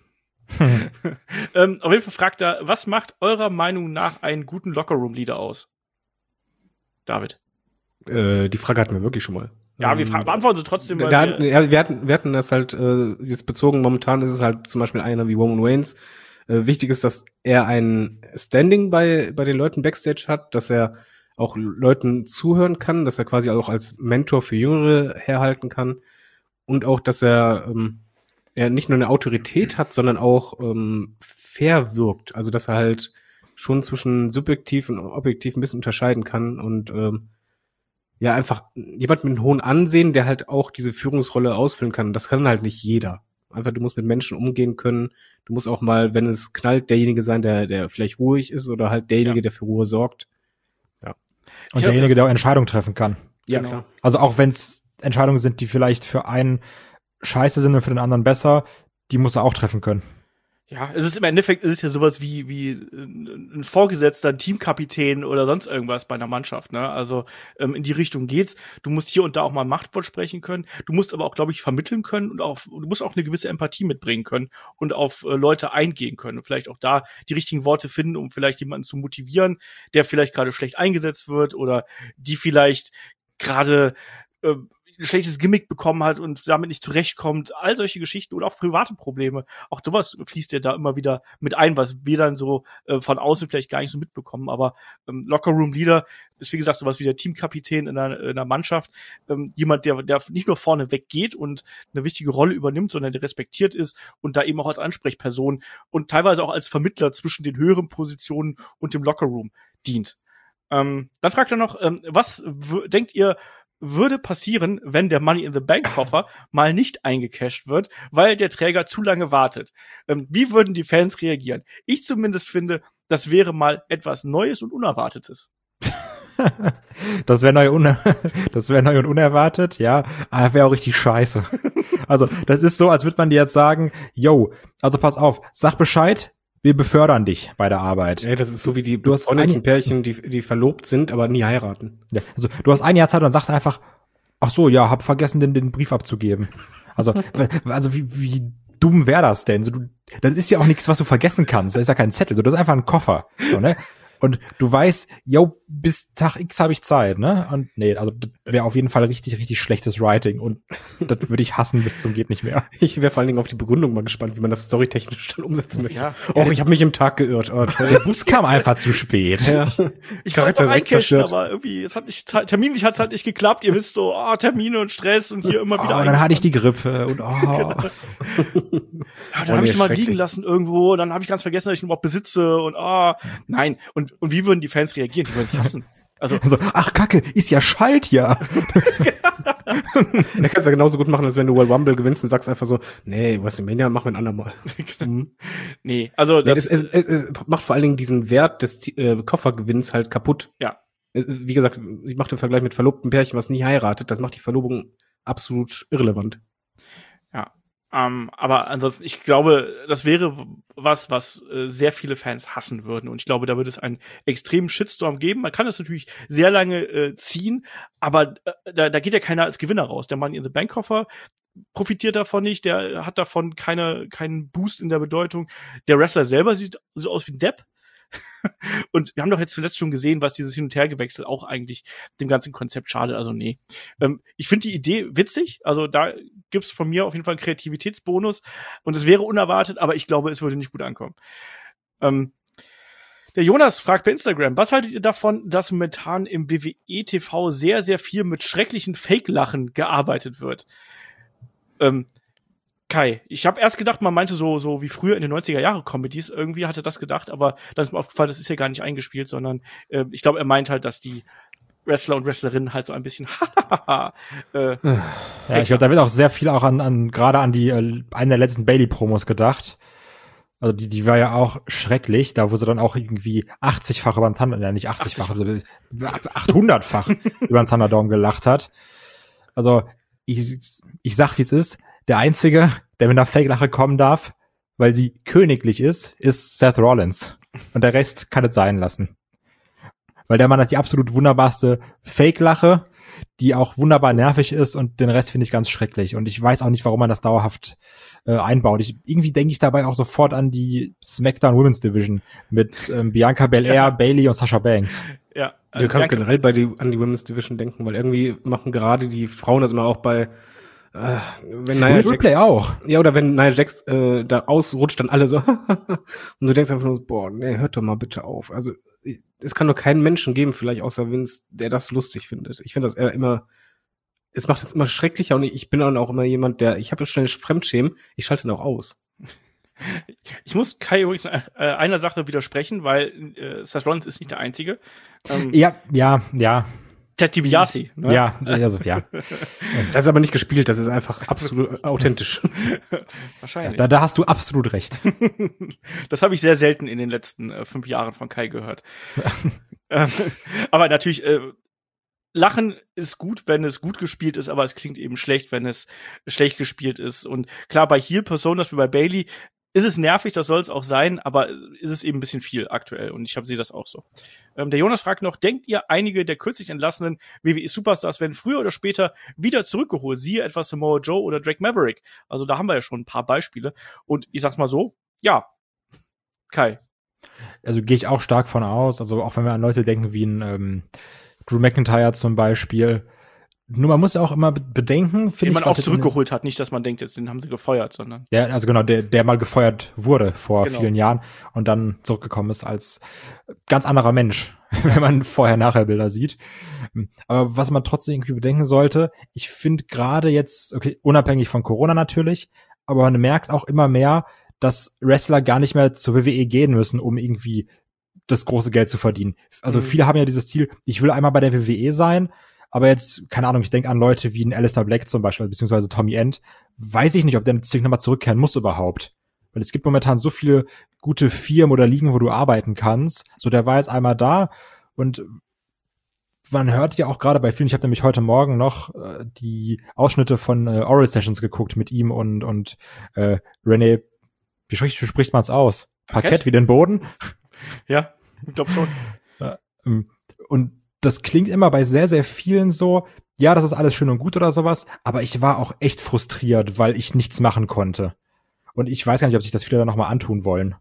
Speaker 2: ähm, auf jeden Fall fragt er, was macht eurer Meinung nach einen guten Lockerroom-Leader aus? David.
Speaker 3: Äh, die Frage hatten wir wirklich schon mal.
Speaker 2: Ja, wir
Speaker 3: Ähm,
Speaker 2: fra- beantworten sie trotzdem. weil
Speaker 3: Da,
Speaker 2: wir-
Speaker 3: hatten- ja, wir hatten, wir hatten das halt äh, jetzt bezogen. Momentan ist es halt zum Beispiel einer wie Roman Reigns. Äh, wichtig ist, dass er ein Standing bei bei den Leuten Backstage hat, dass er auch Leuten zuhören kann, dass er quasi auch als Mentor für Jüngere herhalten kann und auch, dass er ähm, er nicht nur eine Autorität hat, sondern auch ähm, fair wirkt. Also dass er halt schon zwischen subjektiv und objektiv ein bisschen unterscheiden kann und ähm, ja, einfach jemand mit einem hohen Ansehen, der halt auch diese Führungsrolle ausfüllen kann. Das kann halt nicht jeder. Einfach, du musst mit Menschen umgehen können. Du musst auch mal, wenn es knallt, derjenige sein, der, der vielleicht ruhig ist oder halt derjenige,
Speaker 2: Ja.
Speaker 3: der für Ruhe sorgt.
Speaker 4: Und
Speaker 2: Ich hab-
Speaker 4: derjenige, der auch Entscheidungen treffen kann.
Speaker 3: Ja,
Speaker 2: Genau.
Speaker 3: klar.
Speaker 4: Also auch wenn es Entscheidungen sind, die vielleicht für einen scheiße sind und für den anderen besser, die muss er auch treffen können.
Speaker 2: Ja, es ist im Endeffekt, es ist ja sowas wie, wie äh, ein Vorgesetzter, ein Teamkapitän oder sonst irgendwas bei einer Mannschaft, ne? Also, ähm, in die Richtung geht's. Du musst hier und da auch mal machtvoll sprechen können. Du musst aber auch, glaube ich, vermitteln können und auch, du musst auch eine gewisse Empathie mitbringen können und auf äh, Leute eingehen können und vielleicht auch da die richtigen Worte finden, um vielleicht jemanden zu motivieren, der vielleicht gerade schlecht eingesetzt wird oder die vielleicht gerade äh, ein schlechtes Gimmick bekommen hat und damit nicht zurechtkommt, all solche Geschichten oder auch private Probleme. Auch sowas fließt ja da immer wieder mit ein, was wir dann so äh, von außen vielleicht gar nicht so mitbekommen. Aber ähm, Locker-Room-Leader ist, wie gesagt, sowas wie der Teamkapitän in einer, in einer Mannschaft. Ähm, jemand, der, der nicht nur vorne weggeht und eine wichtige Rolle übernimmt, sondern der respektiert ist und da eben auch als Ansprechperson und teilweise auch als Vermittler zwischen den höheren Positionen und dem Locker-Room dient. Ähm, dann fragt er noch, ähm, was w- denkt ihr, würde passieren, wenn der Money in the Bank Koffer mal nicht eingecasht wird, weil der Träger zu lange wartet? Ähm, wie würden die Fans reagieren? Ich zumindest finde, das wäre mal etwas Neues und Unerwartetes.
Speaker 4: Das wäre neu, un das wäre neu und unerwartet, ja, aber wäre auch richtig scheiße. Also, das ist so, als würde man dir jetzt sagen, yo, also pass auf, sag Bescheid, wir befördern dich bei der Arbeit.
Speaker 3: Ja, das ist so wie die
Speaker 4: Du hast
Speaker 3: befreundeten
Speaker 4: ein-
Speaker 3: Pärchen, die, die verlobt sind, aber nie heiraten.
Speaker 4: Ja, also, du hast ein Jahr Zeit und sagst einfach, ach so, ja, hab vergessen, den, den Brief abzugeben. Also, also wie, wie dumm wäre das denn? So, du, das ist ja auch nichts, was du vergessen kannst. Das ist ja kein Zettel, so, das ist einfach ein Koffer. So, ne? Und du weißt, yo, bis Tag X habe ich Zeit, ne? Und nee, also das wäre auf jeden Fall richtig, richtig schlechtes Writing. Und das würde ich hassen bis zum geht nicht mehr.
Speaker 3: Ich wäre vor allen Dingen auf die Begründung mal gespannt, wie man das storytechnisch dann umsetzen möchte.
Speaker 2: Ja.
Speaker 3: Och, ich habe mich im Tag geirrt. Oh,
Speaker 4: Der
Speaker 3: toll.
Speaker 4: Bus kam einfach zu spät.
Speaker 3: Ja.
Speaker 2: Ich wollte
Speaker 3: Charakter
Speaker 2: doch
Speaker 3: direkt
Speaker 2: eincashen,
Speaker 3: zerstört.
Speaker 2: aber irgendwie, es hat nicht, terminlich hat es halt nicht geklappt. Ihr wisst so, ah, Termine und Stress und hier immer
Speaker 4: Oh,
Speaker 2: wieder.
Speaker 4: und dann hatte ich die Grippe und oh.
Speaker 2: Ja, dann
Speaker 3: Oh,
Speaker 2: habe
Speaker 3: nee,
Speaker 2: ich ihn mal liegen
Speaker 3: schrecklich.
Speaker 2: lassen irgendwo, dann habe ich ganz vergessen, dass ich ihn überhaupt besitze und ah, nein. Und, und wie würden die Fans reagieren? Die würden es hassen. Also,
Speaker 4: Also, ach Kacke, ist ja Schalt hier.
Speaker 3: Da kannst du ja genauso gut machen, als wenn du World Rumble gewinnst und sagst einfach so, nee, WrestleMania machen wir ein andermal. Mhm.
Speaker 2: nee, also
Speaker 3: Nee,
Speaker 2: das,
Speaker 3: das, es, es, es macht vor allen Dingen diesen Wert des äh, Koffergewinns halt kaputt.
Speaker 2: Ja.
Speaker 3: Es, ist- wie gesagt, ich mache den Vergleich mit verlobten Pärchen, was nie heiratet. Das macht die Verlobung absolut irrelevant.
Speaker 2: Ähm, aber ansonsten, ich glaube, das wäre w- was, was äh, sehr viele Fans hassen würden. Und ich glaube, da wird es einen extremen Shitstorm geben. Man kann das natürlich sehr lange äh, ziehen, aber äh, da, da geht ja keiner als Gewinner raus. Der Money in the Bank Koffer profitiert davon nicht, der hat davon keine, keinen Boost in der Bedeutung. Der Wrestler selber sieht so aus wie ein Depp. Und wir haben doch jetzt zuletzt schon gesehen, was dieses Hin- und Hergewechsel auch eigentlich dem ganzen Konzept schadet. Also nee. Ähm, ich finde die Idee witzig. Also da gibt's von mir auf jeden Fall einen Kreativitätsbonus. Und es wäre unerwartet, aber ich glaube, es würde nicht gut ankommen. Ähm, Der Jonas fragt bei Instagram, was haltet ihr davon, dass momentan im W W E-T V sehr, sehr viel mit schrecklichen Fake-Lachen gearbeitet wird? Ähm, Kai, ich habe erst gedacht, man meinte so so wie früher in den neunziger-Jahre-Comedies. Irgendwie hatte das gedacht, aber dann ist mir aufgefallen, das ist ja gar nicht eingespielt, sondern äh, ich glaube, er meint halt, dass die Wrestler und Wrestlerinnen halt so ein bisschen äh,
Speaker 4: Ja, ich glaube, da wird auch sehr viel auch an, an gerade an die äh, eine der letzten Bailey-Promos gedacht. Also die, die war ja auch schrecklich, da wo sie dann auch irgendwie achtzigfach über den Thunder, ja nicht achtzigfach, also achthundertfach über den Thunderdome gelacht hat. Also ich, ich sag, wie es ist, der Einzige, der mit einer Fake-Lache kommen darf, weil sie königlich ist, ist Seth Rollins. Und der Rest kann es sein lassen. Weil der Mann hat die absolut wunderbarste Fake-Lache, die auch wunderbar nervig ist, und den Rest finde ich ganz schrecklich. Und ich weiß auch nicht, warum man das dauerhaft äh, einbaut. Ich, irgendwie denke ich dabei auch sofort an die SmackDown Women's Division mit ähm, Bianca Belair, ja. Bayley und Sasha Banks.
Speaker 2: Ja.
Speaker 3: Also du kannst Bianca generell bei die, an die Women's Division denken, weil irgendwie machen gerade die Frauen das immer auch bei äh, wenn Nia Jax
Speaker 4: auch.
Speaker 3: Ja, oder wenn Nia Jax äh, da ausrutscht, dann alle so und du denkst einfach nur, boah, nee, hört doch mal bitte auf. Also es kann doch keinen Menschen geben, vielleicht außer Vince, der das lustig findet. Ich finde das eher immer, es macht es immer schrecklicher, und ich bin dann auch immer jemand, der, ich habe schnell Fremdschämen, ich schalte ihn auch aus.
Speaker 2: Ich muss Kai übrigens äh, einer Sache widersprechen, weil äh, Seth Rollins ist nicht der Einzige. Ähm,
Speaker 4: ja, ja, ja.
Speaker 2: Ted DiBiase. Ne?
Speaker 4: Ja, also, ja.
Speaker 3: Das ist aber nicht gespielt, das ist einfach absolut authentisch.
Speaker 2: Wahrscheinlich.
Speaker 4: Da, da hast du absolut recht.
Speaker 2: Das habe ich sehr selten in den letzten äh, fünf Jahren von Kai gehört. ähm, aber natürlich, äh, Lachen ist gut, wenn es gut gespielt ist, aber es klingt eben schlecht, wenn es schlecht gespielt ist. Und klar, bei Heel-Personas wie bei Bayley ist es nervig, das soll es auch sein, aber ist es eben ein bisschen viel aktuell, und ich sehe das auch so. Ähm, der Jonas fragt noch, denkt ihr, einige der kürzlich entlassenen W W E-Superstars werden früher oder später wieder zurückgeholt? Siehe etwa Samoa Joe oder Drake Maverick. Also da haben wir ja schon ein paar Beispiele. Und ich sag's mal so, ja, Kai.
Speaker 4: Also gehe ich auch stark von aus, also auch wenn wir an Leute denken wie ein ähm, Drew McIntyre zum Beispiel. Nur man muss ja auch immer bedenken, finde ich.
Speaker 2: Den man auch zurückgeholt hat, nicht, dass man denkt, jetzt den haben sie gefeuert, sondern.
Speaker 4: Ja, also genau, der, der mal gefeuert wurde vor
Speaker 2: genau.
Speaker 4: vielen Jahren und dann zurückgekommen ist als ganz anderer Mensch, wenn man Vorher-Nachher-Bilder sieht. Aber was man trotzdem irgendwie bedenken sollte, ich finde gerade jetzt, okay, unabhängig von Corona natürlich, aber man merkt auch immer mehr, dass Wrestler gar nicht mehr zur W W E gehen müssen, um irgendwie das große Geld zu verdienen. Also mhm. viele haben ja dieses Ziel, ich will einmal bei der W W E sein. Aber jetzt, keine Ahnung, ich denke an Leute wie einen Alistair Black zum Beispiel, beziehungsweise Tommy End. Weiß ich nicht, ob der natürlich nochmal zurückkehren muss überhaupt. Weil es gibt momentan so viele gute Firmen oder Ligen, wo du arbeiten kannst. So, der war jetzt einmal da, und man hört ja auch gerade bei vielen, ich habe nämlich heute Morgen noch äh, die Ausschnitte von äh, Oral Sessions geguckt mit ihm und und äh, René, wie spricht, wie spricht man es aus? Parkett? Parkett wie den Boden?
Speaker 2: Ja, ich glaube schon.
Speaker 4: Und das klingt immer bei sehr, sehr vielen so, ja, das ist alles schön und gut oder sowas, aber ich war auch echt frustriert, weil ich nichts machen konnte. Und ich weiß gar nicht, ob sich das viele dann nochmal antun wollen.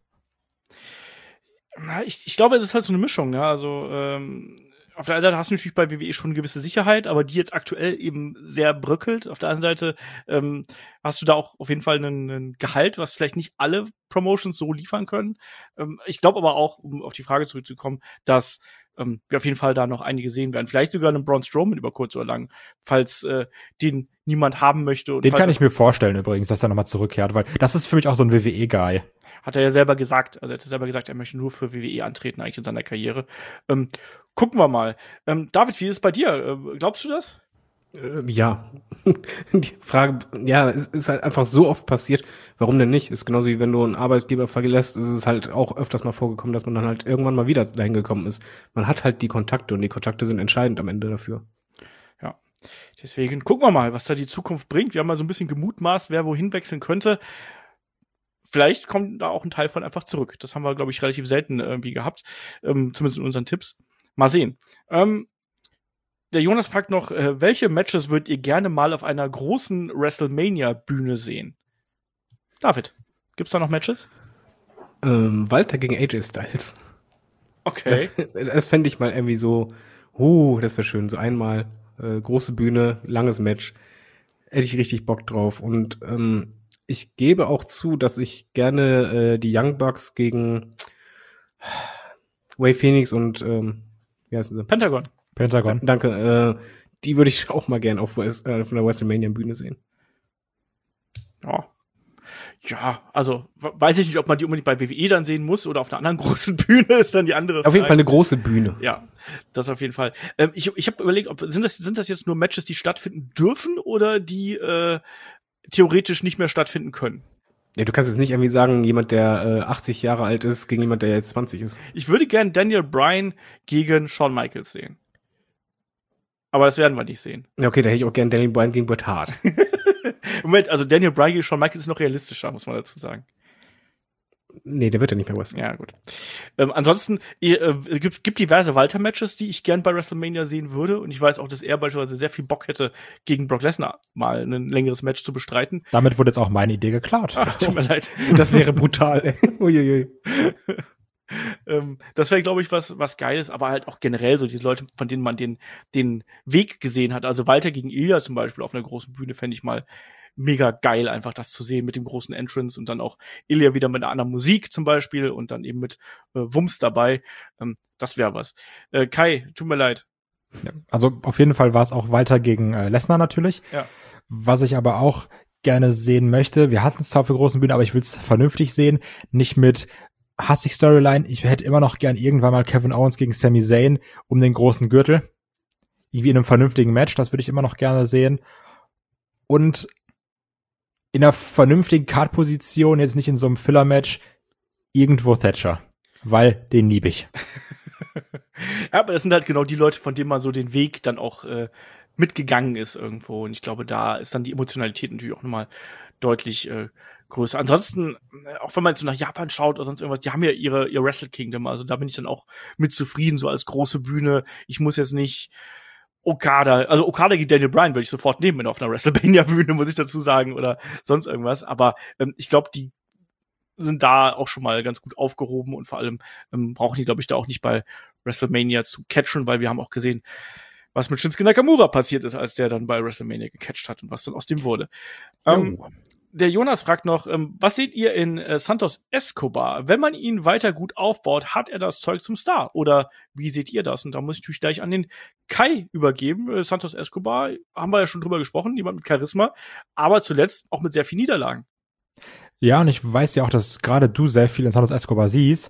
Speaker 2: Ich, ich glaube, es ist halt so eine Mischung, ne? Also, ähm, auf der einen Seite hast du natürlich bei W W E schon eine gewisse Sicherheit, aber die jetzt aktuell eben sehr bröckelt. Auf der anderen Seite ähm, hast du da auch auf jeden Fall einen, einen Gehalt, was vielleicht nicht alle Promotions so liefern können. Ähm, ich glaube aber auch, um auf die Frage zurückzukommen, dass ähm, wir auf jeden Fall da noch einige sehen werden. Vielleicht sogar einen Braun Strowman über kurz oder lang, falls äh, den niemand haben möchte. Und
Speaker 4: den kann ich mir vorstellen übrigens, dass er nochmal zurückkehrt, weil das ist für mich auch so ein W W E-Guy.
Speaker 2: Hat er ja selber gesagt. Also er hat selber gesagt, er möchte nur für W W E antreten eigentlich in seiner Karriere. Ähm, gucken wir mal. Ähm, David, wie ist es bei dir? Äh, glaubst du das?
Speaker 3: Äh, ja. Die Frage, ja, es ist halt einfach so oft passiert. Warum denn nicht? Ist genauso wie wenn du einen Arbeitgeber verlässt, ist es halt auch öfters mal vorgekommen, dass man dann halt irgendwann mal wieder dahin gekommen ist. Man hat halt die Kontakte, und die Kontakte sind entscheidend am Ende dafür.
Speaker 2: Ja. Deswegen gucken wir mal, was da die Zukunft bringt. Wir haben mal so ein bisschen gemutmaßt, wer wohin wechseln könnte. Vielleicht kommt da auch ein Teil von einfach zurück. Das haben wir, glaube ich, relativ selten irgendwie gehabt. Ähm, zumindest in unseren Tipps. Mal sehen. Ähm, der Jonas fragt noch, äh, welche Matches würdet ihr gerne mal auf einer großen WrestleMania-Bühne sehen? David, gibt's da noch Matches?
Speaker 3: Ähm, Walter gegen A J Styles.
Speaker 2: Okay.
Speaker 3: Das, das fände ich mal irgendwie so, uh, das wäre schön. So einmal äh, große Bühne, langes Match. Hätte ich richtig Bock drauf. Und ähm, ich gebe auch zu, dass ich gerne äh, die Young Bucks gegen Ray Phoenix und ähm, wie heißen sie?
Speaker 2: Pentagon.
Speaker 4: Pentagon.
Speaker 3: Danke. Äh, die würde ich auch mal gerne auf West, äh, von der WrestleMania-Bühne sehen.
Speaker 2: Ja. Ja, also weiß ich nicht, ob man die unbedingt bei W W E dann sehen muss oder auf einer anderen großen Bühne ist dann die andere.
Speaker 3: Auf jeden Fall eine große Bühne.
Speaker 2: Ja, das auf jeden Fall. Ähm, ich ich habe überlegt, ob sind das sind das jetzt nur Matches, die stattfinden dürfen oder die äh, theoretisch nicht mehr stattfinden können?
Speaker 3: Ja, du kannst jetzt nicht irgendwie sagen, jemand, der äh, achtzig Jahre alt ist, gegen jemand, der jetzt zwanzig ist.
Speaker 2: Ich würde gern Daniel Bryan gegen Shawn Michaels sehen. Aber das werden wir nicht sehen.
Speaker 3: Ja, okay, da hätte ich auch gern Daniel Bryan gegen Bret Hart.
Speaker 2: Moment, also Daniel Bryan gegen Shawn Michaels ist noch realistischer, muss man dazu sagen.
Speaker 3: Nee, der wird ja nicht mehr wrestlen.
Speaker 2: Ja, gut. Ähm, ansonsten, äh, gibt, gibt diverse Walter-Matches, die ich gern bei WrestleMania sehen würde. Und ich weiß auch, dass er beispielsweise sehr viel Bock hätte, gegen Brock Lesnar mal ein längeres Match zu bestreiten.
Speaker 4: Damit wurde jetzt auch meine Idee geklaut.
Speaker 2: Ach, tut mir leid.
Speaker 3: Das wäre brutal, ey. Uiuiui.
Speaker 2: ähm, das wäre, glaube ich, was, was Geiles, aber halt auch generell so diese Leute, von denen man den, den Weg gesehen hat. Also Walter gegen Ilya zum Beispiel auf einer großen Bühne fände ich mal mega geil, einfach das zu sehen mit dem großen Entrance und dann auch Ilya wieder mit einer anderen Musik zum Beispiel und dann eben mit äh, Wumms dabei. Ähm, das wäre was. Äh, Kai, tut mir leid.
Speaker 4: Also auf jeden Fall war es auch Walter gegen äh, Lesnar natürlich.
Speaker 2: Ja.
Speaker 4: Was ich aber auch gerne sehen möchte, wir hatten es zwar auf der großen Bühne, aber ich will es vernünftig sehen, nicht mit hassig Storyline. Ich hätte immer noch gern irgendwann mal Kevin Owens gegen Sami Zayn um den großen Gürtel. Irgendwie in einem vernünftigen Match, das würde ich immer noch gerne sehen. Und in einer vernünftigen Card-Position, jetzt nicht in so einem Filler-Match, irgendwo Thatcher. Weil den liebe ich.
Speaker 2: Ja, aber das sind halt genau die Leute, von denen man so den Weg dann auch äh, mitgegangen ist irgendwo. Und ich glaube, da ist dann die Emotionalität natürlich auch nochmal deutlich äh, größer. Ansonsten, auch wenn man jetzt so nach Japan schaut oder sonst irgendwas, die haben ja ihre ihr Wrestle Kingdom. Also da bin ich dann auch mit zufrieden, so als große Bühne. Ich muss jetzt nicht Okada, also Okada gegen Daniel Bryan würde ich sofort nehmen, wenn auf einer WrestleMania-Bühne, muss ich dazu sagen, oder sonst irgendwas. Aber ähm, ich glaube, die sind da auch schon mal ganz gut aufgehoben und vor allem ähm, brauchen die, glaube ich, da auch nicht bei WrestleMania zu catchen, weil wir haben auch gesehen, was mit Shinsuke Nakamura passiert ist, als der dann bei WrestleMania gecatcht hat und was dann aus dem wurde. Ähm,
Speaker 3: Oh.
Speaker 2: Der Jonas fragt noch, ähm, was seht ihr in äh, Santos Escobar? Wenn man ihn weiter gut aufbaut, hat er das Zeug zum Star? Oder wie seht ihr das? Und da muss ich natürlich gleich an den Kai übergeben. Äh, Santos Escobar, haben wir ja schon drüber gesprochen, jemand mit Charisma, aber zuletzt auch mit sehr viel Niederlagen.
Speaker 4: Ja, und ich weiß ja auch, dass gerade du sehr viel in Santos Escobar siehst.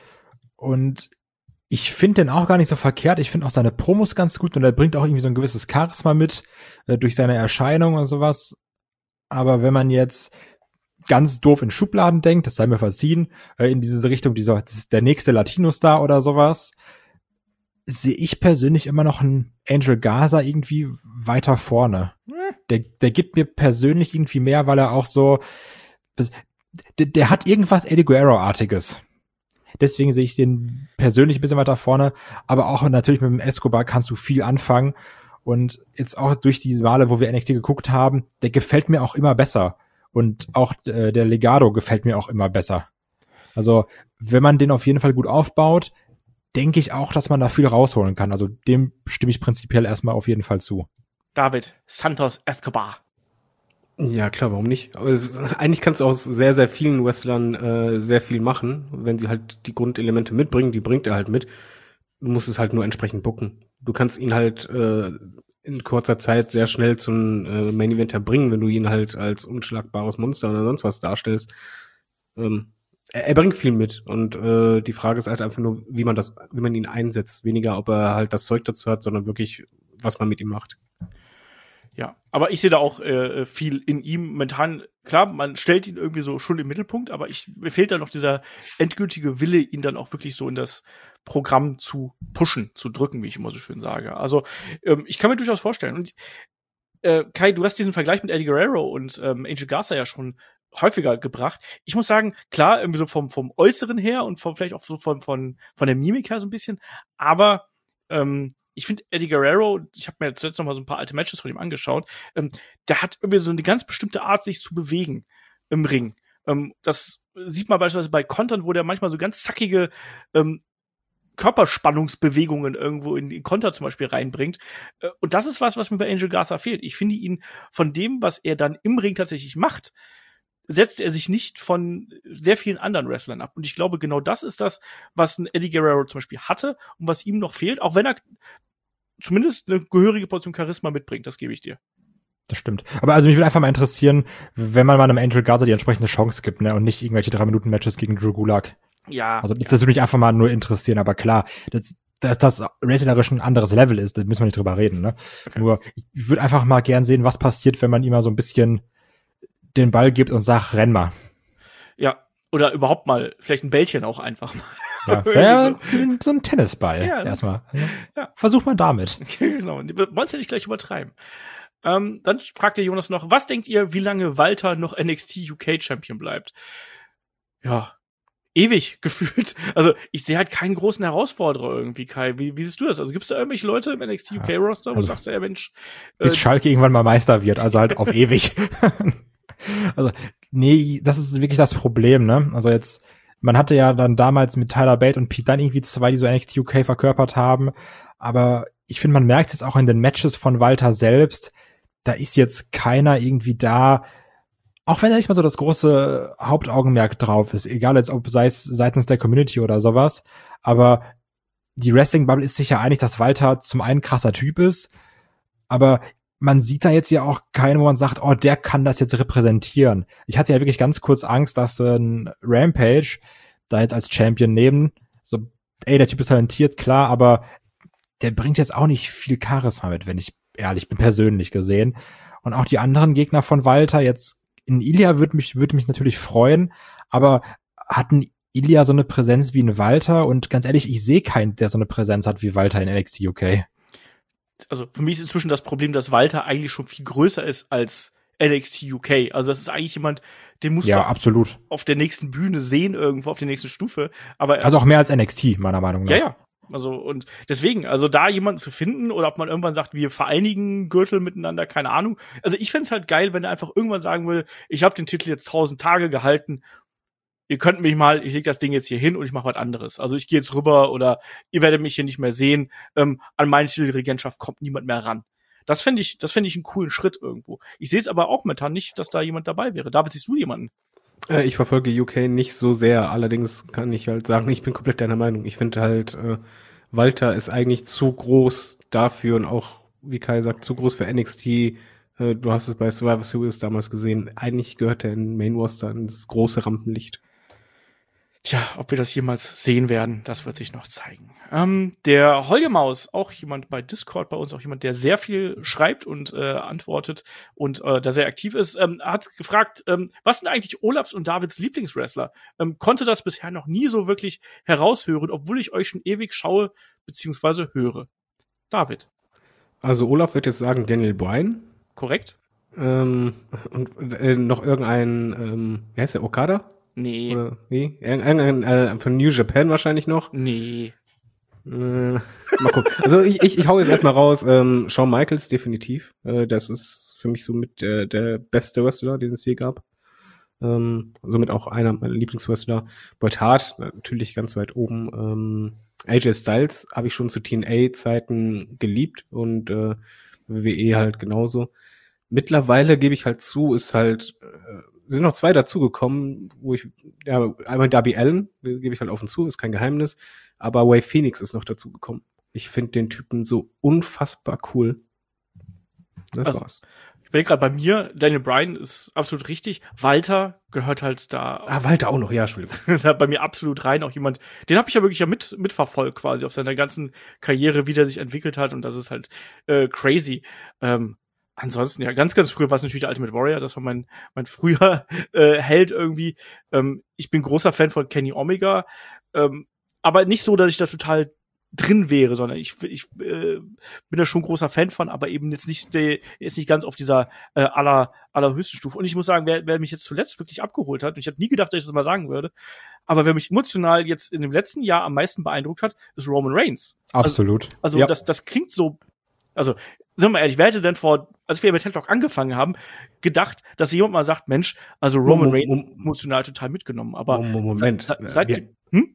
Speaker 4: Und ich finde den auch gar nicht so verkehrt. Ich finde auch seine Promos ganz gut und er bringt auch irgendwie so ein gewisses Charisma mit, äh, durch seine Erscheinung und sowas. Aber wenn man jetzt ganz doof in Schubladen denkt, das sei mir verziehen, äh, in diese Richtung, dieser, das ist der nächste Latino-Star oder sowas, sehe ich persönlich immer noch einen Angel Garza irgendwie weiter vorne. Der, der gibt mir persönlich irgendwie mehr, weil er auch so, das, der, der hat irgendwas Eddie Guerrero-artiges. Deswegen sehe ich den persönlich ein bisschen weiter vorne, aber auch natürlich mit dem Escobar kannst du viel anfangen. Und jetzt auch durch diese Male, wo wir N X T geguckt haben, der gefällt mir auch immer besser. Und auch äh, der Legado gefällt mir auch immer besser. Also, wenn man den auf jeden Fall gut aufbaut, denke ich auch, dass man da viel rausholen kann. Also, dem stimme ich prinzipiell erstmal auf jeden Fall zu.
Speaker 2: David, Santos Escobar.
Speaker 3: Ja, klar, warum nicht? Aber es ist, eigentlich kannst du aus sehr, sehr vielen Wrestlern äh, sehr viel machen, wenn sie halt die Grundelemente mitbringen, die bringt er halt mit. Du musst es halt nur entsprechend booken. Du kannst ihn halt äh, in kurzer Zeit sehr schnell zum äh, Main Eventer bringen, wenn du ihn halt als unschlagbares Monster oder sonst was darstellst. Ähm, er, er bringt viel mit und äh, die Frage ist halt einfach nur, wie man das, wie man ihn einsetzt. Weniger, ob er halt das Zeug dazu hat, sondern wirklich, was man mit ihm macht.
Speaker 2: Ja, aber ich sehe da auch äh, viel in ihm momentan. Klar, man stellt ihn irgendwie so schon im Mittelpunkt, aber ich, mir fehlt da noch dieser endgültige Wille, ihn dann auch wirklich so in das Programm zu pushen, zu drücken, wie ich immer so schön sage. Also ähm, ich kann mir durchaus vorstellen. Und äh, Kai, du hast diesen Vergleich mit Eddie Guerrero und ähm, Angel Garza ja schon häufiger gebracht. Ich muss sagen, klar, irgendwie so vom vom Äußeren her und vom, vielleicht auch so von von von der Mimik her so ein bisschen, aber ähm, ich finde Eddie Guerrero, ich habe mir zuletzt noch mal so ein paar alte Matches von ihm angeschaut, ähm, der hat irgendwie so eine ganz bestimmte Art, sich zu bewegen im Ring. Ähm, das sieht man beispielsweise bei Kontern, wo der manchmal so ganz zackige ähm, Körperspannungsbewegungen irgendwo in die Konter zum Beispiel reinbringt. Äh, und das ist was, was mir bei Angel Garza fehlt. Ich finde ihn von dem, was er dann im Ring tatsächlich macht, setzt er sich nicht von sehr vielen anderen Wrestlern ab. Und ich glaube, genau das ist das, was ein Eddie Guerrero zum Beispiel hatte und was ihm noch fehlt, auch wenn er zumindest eine gehörige Portion Charisma mitbringt, das gebe ich dir.
Speaker 4: Das stimmt. Aber also mich würde einfach mal interessieren, wenn man mal einem Angel Garza die entsprechende Chance gibt, ne, und nicht irgendwelche drei Minuten Matches gegen Drew Gulak.
Speaker 2: Ja.
Speaker 4: Also das, das würde mich einfach mal nur interessieren, aber klar, dass das, das wrestlerisch ein anderes Level ist, da müssen wir nicht drüber reden, ne? Okay. Nur, ich würde einfach mal gern sehen, was passiert, wenn man ihm mal so ein bisschen den Ball gibt und sagt, renn mal.
Speaker 2: Ja, oder überhaupt mal, vielleicht ein Bällchen auch einfach mal.
Speaker 4: Ja, ja so ein Tennisball
Speaker 2: ja,
Speaker 4: erstmal.
Speaker 2: Ja. Versuch
Speaker 4: mal damit.
Speaker 2: Genau, wir wollen es ja nicht gleich übertreiben. Ähm, dann fragt der Jonas noch, was denkt ihr, wie lange Walter noch N X T U K Champion bleibt? Ja, ewig gefühlt. Also ich sehe halt keinen großen Herausforderer irgendwie, Kai. Wie, wie siehst du das? Also gibt es da irgendwelche Leute im N X T U K Roster, wo
Speaker 4: also,
Speaker 2: du sagst, ja Mensch,
Speaker 4: äh, bis Schalke irgendwann mal Meister wird, also halt auf ewig. Also nee, das ist wirklich das Problem, ne? Also jetzt, man hatte ja dann damals mit Tyler Bate und Pete Dunne irgendwie zwei, die so N X T U K verkörpert haben, aber ich finde, man merkt jetzt auch in den Matches von Walter selbst, da ist jetzt keiner irgendwie da, auch wenn da nicht mal so das große Hauptaugenmerk drauf ist, egal jetzt, ob sei es seitens der Community oder sowas, aber die Wrestling-Bubble ist sich ja einig, dass Walter zum einen krasser Typ ist, aber man sieht da jetzt ja auch keinen, wo man sagt, oh, der kann das jetzt repräsentieren. Ich hatte ja wirklich ganz kurz Angst, dass ein Rampage da jetzt als Champion neben, so, ey, der Typ ist talentiert, klar, aber der bringt jetzt auch nicht viel Charisma mit, wenn ich ehrlich bin, persönlich gesehen. Und auch die anderen Gegner von Walter, jetzt in Ilya würde mich, würde mich natürlich freuen, aber hatten Ilya so eine Präsenz wie ein Walter? Und ganz ehrlich, ich sehe keinen, der so eine Präsenz hat wie Walter in N X T U K.
Speaker 2: Also für mich ist inzwischen das Problem, dass Walter eigentlich schon viel größer ist als N X T U K. Also das ist eigentlich jemand, den musst
Speaker 4: ja,
Speaker 2: du
Speaker 4: absolut
Speaker 2: auf der nächsten Bühne sehen, irgendwo auf der nächsten Stufe. Aber
Speaker 4: also auch mehr als N X T, meiner Meinung nach.
Speaker 2: Ja, ja. Also, und deswegen, also da jemanden zu finden oder ob man irgendwann sagt, wir vereinigen Gürtel miteinander, keine Ahnung. Also ich fänd's halt geil, wenn er einfach irgendwann sagen würde, ich habe den Titel jetzt tausend Tage gehalten, ihr könnt mich mal, ich leg das Ding jetzt hier hin und ich mache was anderes. Also ich gehe jetzt rüber oder ihr werdet mich hier nicht mehr sehen. Ähm, an meine Titelregentschaft kommt niemand mehr ran. Das fände ich, das fände ich einen coolen Schritt irgendwo. Ich sehe es aber auch momentan nicht, dass da jemand dabei wäre. David, siehst du jemanden?
Speaker 3: Äh, ich verfolge U K nicht so sehr. Allerdings kann ich halt sagen, ich bin komplett deiner Meinung. Ich finde halt, äh, Walter ist eigentlich zu groß dafür und auch, wie Kai sagt, zu groß für N X T. Äh, du hast es bei Survivor Series damals gesehen. Eigentlich gehört er in Main Roster ins große Rampenlicht.
Speaker 2: Tja, ob wir das jemals sehen werden, das wird sich noch zeigen. Ähm, der Holger Maus, auch jemand bei Discord bei uns, auch jemand, der sehr viel schreibt und äh, antwortet und äh, da sehr aktiv ist, ähm, hat gefragt, ähm, was sind eigentlich Olafs und Davids Lieblingswrestler? Ähm, konnte das bisher noch nie so wirklich heraushören, obwohl ich euch schon ewig schaue bzw. höre. David.
Speaker 3: Also Olaf wird jetzt sagen Daniel Bryan.
Speaker 2: Korrekt.
Speaker 3: Ähm, und äh, noch irgendein, ähm, wie heißt der, Okada?
Speaker 2: Nee.
Speaker 3: Oder wie? Irgendein äh, von New Japan wahrscheinlich noch?
Speaker 2: Nee.
Speaker 3: Äh, mal gucken. Also ich, ich, ich hau jetzt erstmal raus, ähm, Shawn Michaels definitiv. Äh, das ist für mich somit der, der beste Wrestler, den es je gab. Ähm, somit auch einer meiner Lieblingswrestler. Bret Hart, natürlich ganz weit oben. Ähm, A J Styles habe ich schon zu T N A-Zeiten geliebt und äh, W W E halt genauso. Mittlerweile gebe ich halt zu, ist halt äh, sind noch zwei dazugekommen, wo ich, ja, einmal Darby Allin, gebe ich halt auf und zu, ist kein Geheimnis, aber Rey Fenix ist noch dazugekommen. Ich finde den Typen so unfassbar cool. Das
Speaker 2: also,
Speaker 3: war's.
Speaker 2: Ich bin gerade bei mir, Daniel Bryan ist absolut richtig. Walter gehört halt da.
Speaker 3: Ah, Walter auch noch, ja, Entschuldigung.
Speaker 2: Da bei mir absolut rein, auch jemand, den habe ich ja wirklich ja mit mitverfolgt quasi auf seiner ganzen Karriere, wie der sich entwickelt hat und das ist halt äh, crazy. Ähm, Ansonsten, ja, ganz, ganz früher war es natürlich der Ultimate Warrior, das war mein, mein früher äh, Held irgendwie. Ähm, ich bin großer Fan von Kenny Omega, ähm, aber nicht so, dass ich da total drin wäre, sondern ich, ich äh, bin da schon großer Fan von, aber eben jetzt nicht, der ist nicht ganz auf dieser äh, aller, allerhöchsten Stufe. Und ich muss sagen, wer, wer mich jetzt zuletzt wirklich abgeholt hat, und ich habe nie gedacht, dass ich das mal sagen würde, aber wer mich emotional jetzt in dem letzten Jahr am meisten beeindruckt hat, ist Roman Reigns.
Speaker 4: Absolut.
Speaker 2: Also, also
Speaker 3: ja.
Speaker 2: das, das klingt so, also sind wir mal ehrlich, wer hätte denn vor, als wir mit Headlock angefangen haben, gedacht, dass jemand mal sagt, Mensch, also Roman Reigns emotional total mitgenommen. Aber
Speaker 3: Moment,
Speaker 2: seit, seit hm?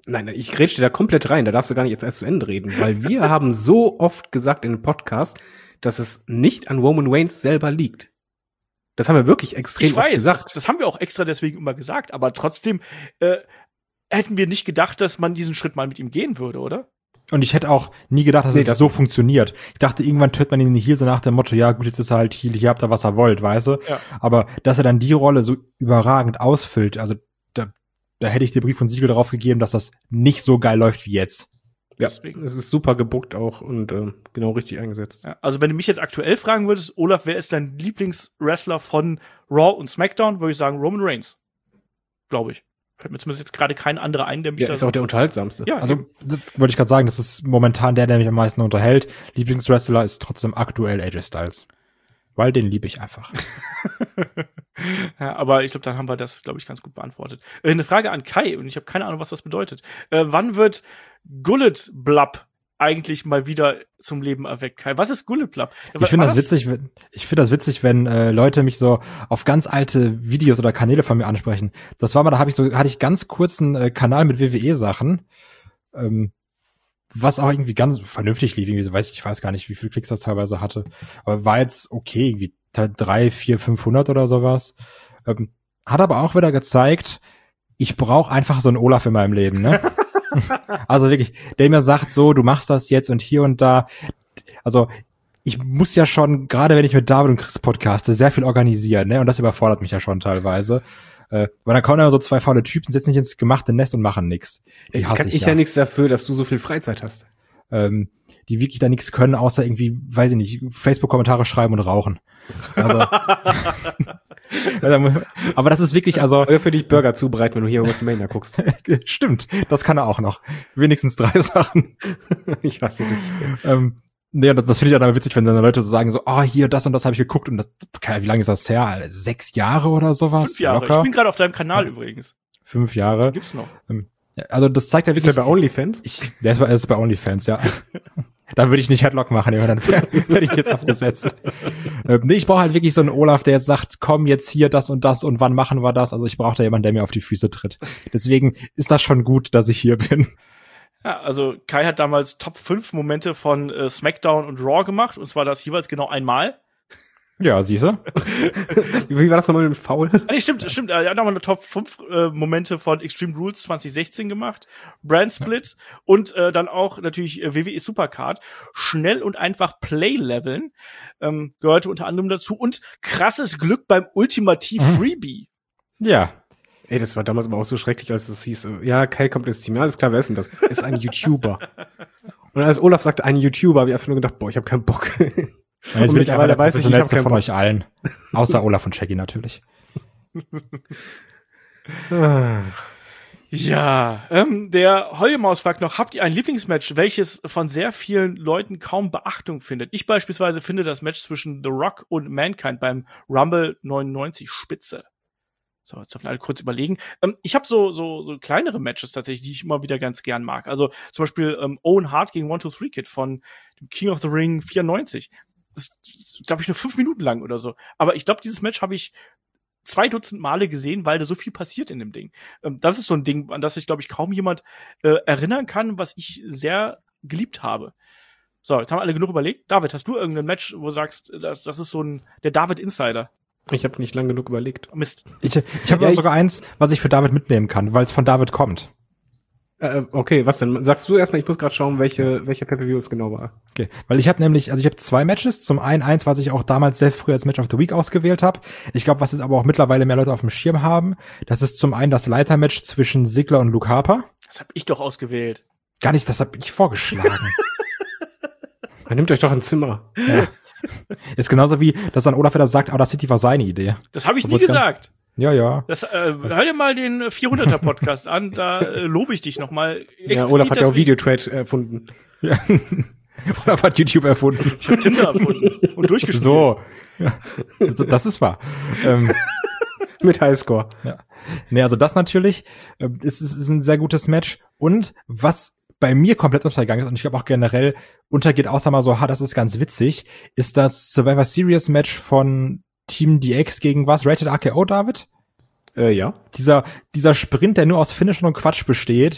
Speaker 3: Nein, nein, ich grätsch dir da komplett rein, da darfst du gar nicht jetzt erst zu Ende reden, weil wir haben so oft gesagt in dem Podcast, dass es nicht an Roman Reigns selber liegt. Das haben wir wirklich extrem
Speaker 2: ich weiß,
Speaker 3: oft gesagt.
Speaker 2: Das, das haben wir auch extra deswegen immer gesagt, aber trotzdem äh, hätten wir nicht gedacht, dass man diesen Schritt mal mit ihm gehen würde, oder?
Speaker 4: Und ich hätte auch nie gedacht, dass
Speaker 3: Nee,
Speaker 4: es
Speaker 3: das-
Speaker 4: so funktioniert. Ich dachte, irgendwann tritt man ihn in die Heel so nach dem Motto, ja gut, jetzt ist er halt Heel, hier habt ihr, was er wollt, weißt du?
Speaker 2: Ja.
Speaker 4: Aber dass er dann die Rolle so überragend ausfüllt, also da, da hätte ich dir Brief und Siegel darauf gegeben, dass das nicht so geil läuft wie jetzt.
Speaker 3: Ja,
Speaker 2: Deswegen.
Speaker 3: es ist super gebuckt auch und ähm, genau richtig eingesetzt.
Speaker 2: Ja, also wenn du mich jetzt aktuell fragen würdest, Olaf, wer ist dein Lieblingswrestler von Raw und SmackDown, würde ich sagen Roman Reigns. Glaube ich. Fällt mir zumindest jetzt gerade kein anderer ein, der mich
Speaker 3: Ja,
Speaker 2: da
Speaker 3: ist auch der unterhaltsamste.
Speaker 2: Ja,
Speaker 4: Also,
Speaker 2: eben.
Speaker 4: das wollte ich gerade sagen, das ist momentan der, der mich am meisten unterhält. Lieblingswrestler ist trotzdem aktuell A J Styles. Weil den liebe ich einfach.
Speaker 2: Ja, aber ich glaube, dann haben wir das, glaube ich, ganz gut beantwortet. Äh, eine Frage an Kai, und ich habe keine Ahnung, was das bedeutet. Äh, wann wird Gullet Blub eigentlich mal wieder zum Leben erweckt, Kai? Was ist Gullet Blub?
Speaker 4: Ich finde das witzig, wenn, ich finde das witzig, wenn äh, Leute mich so auf ganz alte Videos oder Kanäle von mir ansprechen. Das war mal, da habe ich so, hatte ich ganz kurzen äh, Kanal mit W W E-Sachen, ähm, was auch irgendwie ganz vernünftig lief. Irgendwie so, weiß ich, ich weiß gar nicht, wie viele Klicks das teilweise hatte, aber war jetzt okay, irgendwie drei, vier, fünfhundert oder sowas. Ähm, hat aber auch wieder gezeigt, ich brauche einfach so einen Olaf in meinem Leben, ne? Also wirklich, der mir sagt so, du machst das jetzt und hier und da. Also ich muss ja schon, gerade wenn ich mit David und Chris podcaste, sehr viel organisieren, ne? Und das überfordert mich ja schon teilweise. Äh, weil dann kommen ja so zwei faule Typen, sitzen nicht ins gemachte Nest und machen nix. Die
Speaker 3: Ich
Speaker 4: hasse
Speaker 3: kann ich ja. ja nichts dafür, dass du so viel Freizeit hast.
Speaker 4: Ähm, die wirklich da nichts können, außer irgendwie, weiß ich nicht, Facebook-Kommentare schreiben und rauchen. Also, aber das ist wirklich, also
Speaker 3: Oder für dich Burger zubereiten, wenn du hier WrestleMania guckst.
Speaker 4: stimmt, das kann er auch noch. Wenigstens drei Sachen.
Speaker 3: Ich hasse dich.
Speaker 4: ähm, nee, das, das finde ich ja dann witzig, wenn dann Leute so sagen, so, oh, hier, das und das habe ich geguckt und das, wie lange ist das her? Alter? Sechs Jahre oder sowas?
Speaker 2: Fünf Jahre.
Speaker 4: Locker?
Speaker 2: Ich bin gerade auf deinem Kanal übrigens.
Speaker 4: Fünf Jahre.
Speaker 2: Gibt's noch.
Speaker 4: Also das zeigt ja
Speaker 3: Ist
Speaker 4: wirklich.
Speaker 3: er bei OnlyFans?
Speaker 4: Ich, der ist bei, der ist bei OnlyFans, ja. Da würde ich nicht Headlock machen, aber dann wäre wär ich jetzt abgesetzt. ähm, nee, ich brauche halt wirklich so einen Olaf, der jetzt sagt, komm jetzt hier das und das und wann machen wir das? Also ich brauche da jemanden, der mir auf die Füße tritt. Deswegen ist das schon gut, dass ich hier bin.
Speaker 2: Ja, also Kai hat damals Top fünf Momente von äh, SmackDown und Raw gemacht, und zwar das jeweils genau einmal.
Speaker 4: Ja, siehste.
Speaker 3: Wie war das nochmal mit Foul?
Speaker 2: Ah, nee, stimmt, stimmt. Er hat nochmal eine Top fünf äh, Momente von Extreme Rules zwanzig sechzehn gemacht, Brand Split ja. und äh, dann auch natürlich äh, W W E Supercard. Schnell und einfach Play-Leveln ähm, gehörte unter anderem dazu und krasses Glück beim Ultimativ
Speaker 4: Mhm.
Speaker 2: Freebie.
Speaker 4: Ja.
Speaker 3: Ey, das war damals aber auch so schrecklich, als es hieß, äh, ja, Kai kommt ins Team. Ja, alles klar, wer ist denn das? Ist ein YouTuber. Und als Olaf sagte, ein YouTuber, habe ich einfach nur gedacht, boah, ich habe keinen Bock.
Speaker 4: Und jetzt bin ich aber der
Speaker 3: weiß ich, ich hab
Speaker 4: professionellste
Speaker 3: keinen
Speaker 4: von
Speaker 3: Bock.
Speaker 4: euch allen. Außer Olaf und Shaggy natürlich.
Speaker 2: Ja, ähm, der Heuemaus fragt noch, habt ihr ein Lieblingsmatch, welches von sehr vielen Leuten kaum Beachtung findet? Ich beispielsweise finde das Match zwischen The Rock und Mankind beim Rumble neunundneunzig spitze. So, jetzt dürfen alle kurz überlegen. Ähm, ich habe so, so, so kleinere Matches tatsächlich, die ich immer wieder ganz gern mag. Also zum Beispiel ähm, Owen Hart gegen one two three Kid von dem King of the Ring vierundneunzig. Das ist, glaube ich, nur fünf Minuten lang oder so. Aber ich glaube, dieses Match habe ich zwei Dutzend Male gesehen, weil da so viel passiert in dem Ding. Ähm, das ist so ein Ding, an das sich, glaube ich, kaum jemand äh, erinnern kann, was ich sehr geliebt habe. So, jetzt haben wir alle genug überlegt. David, hast du irgendein Match, wo du sagst, das, das ist so ein der David Insider?
Speaker 3: Ich habe nicht lang genug überlegt.
Speaker 2: Mist.
Speaker 4: Ich, ich habe
Speaker 3: Ja,
Speaker 4: ja,
Speaker 3: ich-
Speaker 4: sogar eins, was ich für David mitnehmen kann, weil es von David kommt.
Speaker 3: Äh, okay, was denn? Sagst du erstmal, ich muss gerade schauen, welche, welche Pay-Per-View es genau war.
Speaker 4: Okay, weil ich habe nämlich, also ich habe zwei Matches. Zum einen eins, was ich auch damals sehr früh als Match of the Week ausgewählt habe. Ich glaube, was jetzt aber auch mittlerweile mehr Leute auf dem Schirm haben. Das ist zum einen das Leitermatch zwischen Ziggler und Luke Harper.
Speaker 2: Das habe ich doch ausgewählt.
Speaker 4: Gar nicht, das habe ich vorgeschlagen.
Speaker 3: Dann nehmt euch doch ein Zimmer.
Speaker 4: Ja. Ist genauso wie, dass dann Olaf wieder sagt, Outer City war seine Idee.
Speaker 2: Das habe ich nie
Speaker 4: Obwohl's gar-
Speaker 2: gesagt.
Speaker 4: Ja, ja.
Speaker 2: Das, äh, hör dir mal den vierhunderter Podcast an, da äh, lobe ich dich noch mal.
Speaker 3: Ja, Olaf hat ja auch
Speaker 2: deswegen.
Speaker 3: Videotrade erfunden.
Speaker 4: ja. Olaf hat YouTube erfunden.
Speaker 2: Ich habe Tinder erfunden und durchgespielt.
Speaker 4: So. Ja. Das ist wahr. ähm,
Speaker 3: Mit Highscore.
Speaker 4: Ja. Nee, also das natürlich, äh, ist, ist, ist ein sehr gutes Match. Und was bei mir komplett untergegangen ist, und ich glaube auch generell untergeht, außer mal so, ha, das ist ganz witzig, ist das Survivor Series Match von Team D X gegen was? Rated R K O, David?
Speaker 3: Äh, ja.
Speaker 4: Dieser, dieser Sprint, der nur aus Finishern und Quatsch besteht,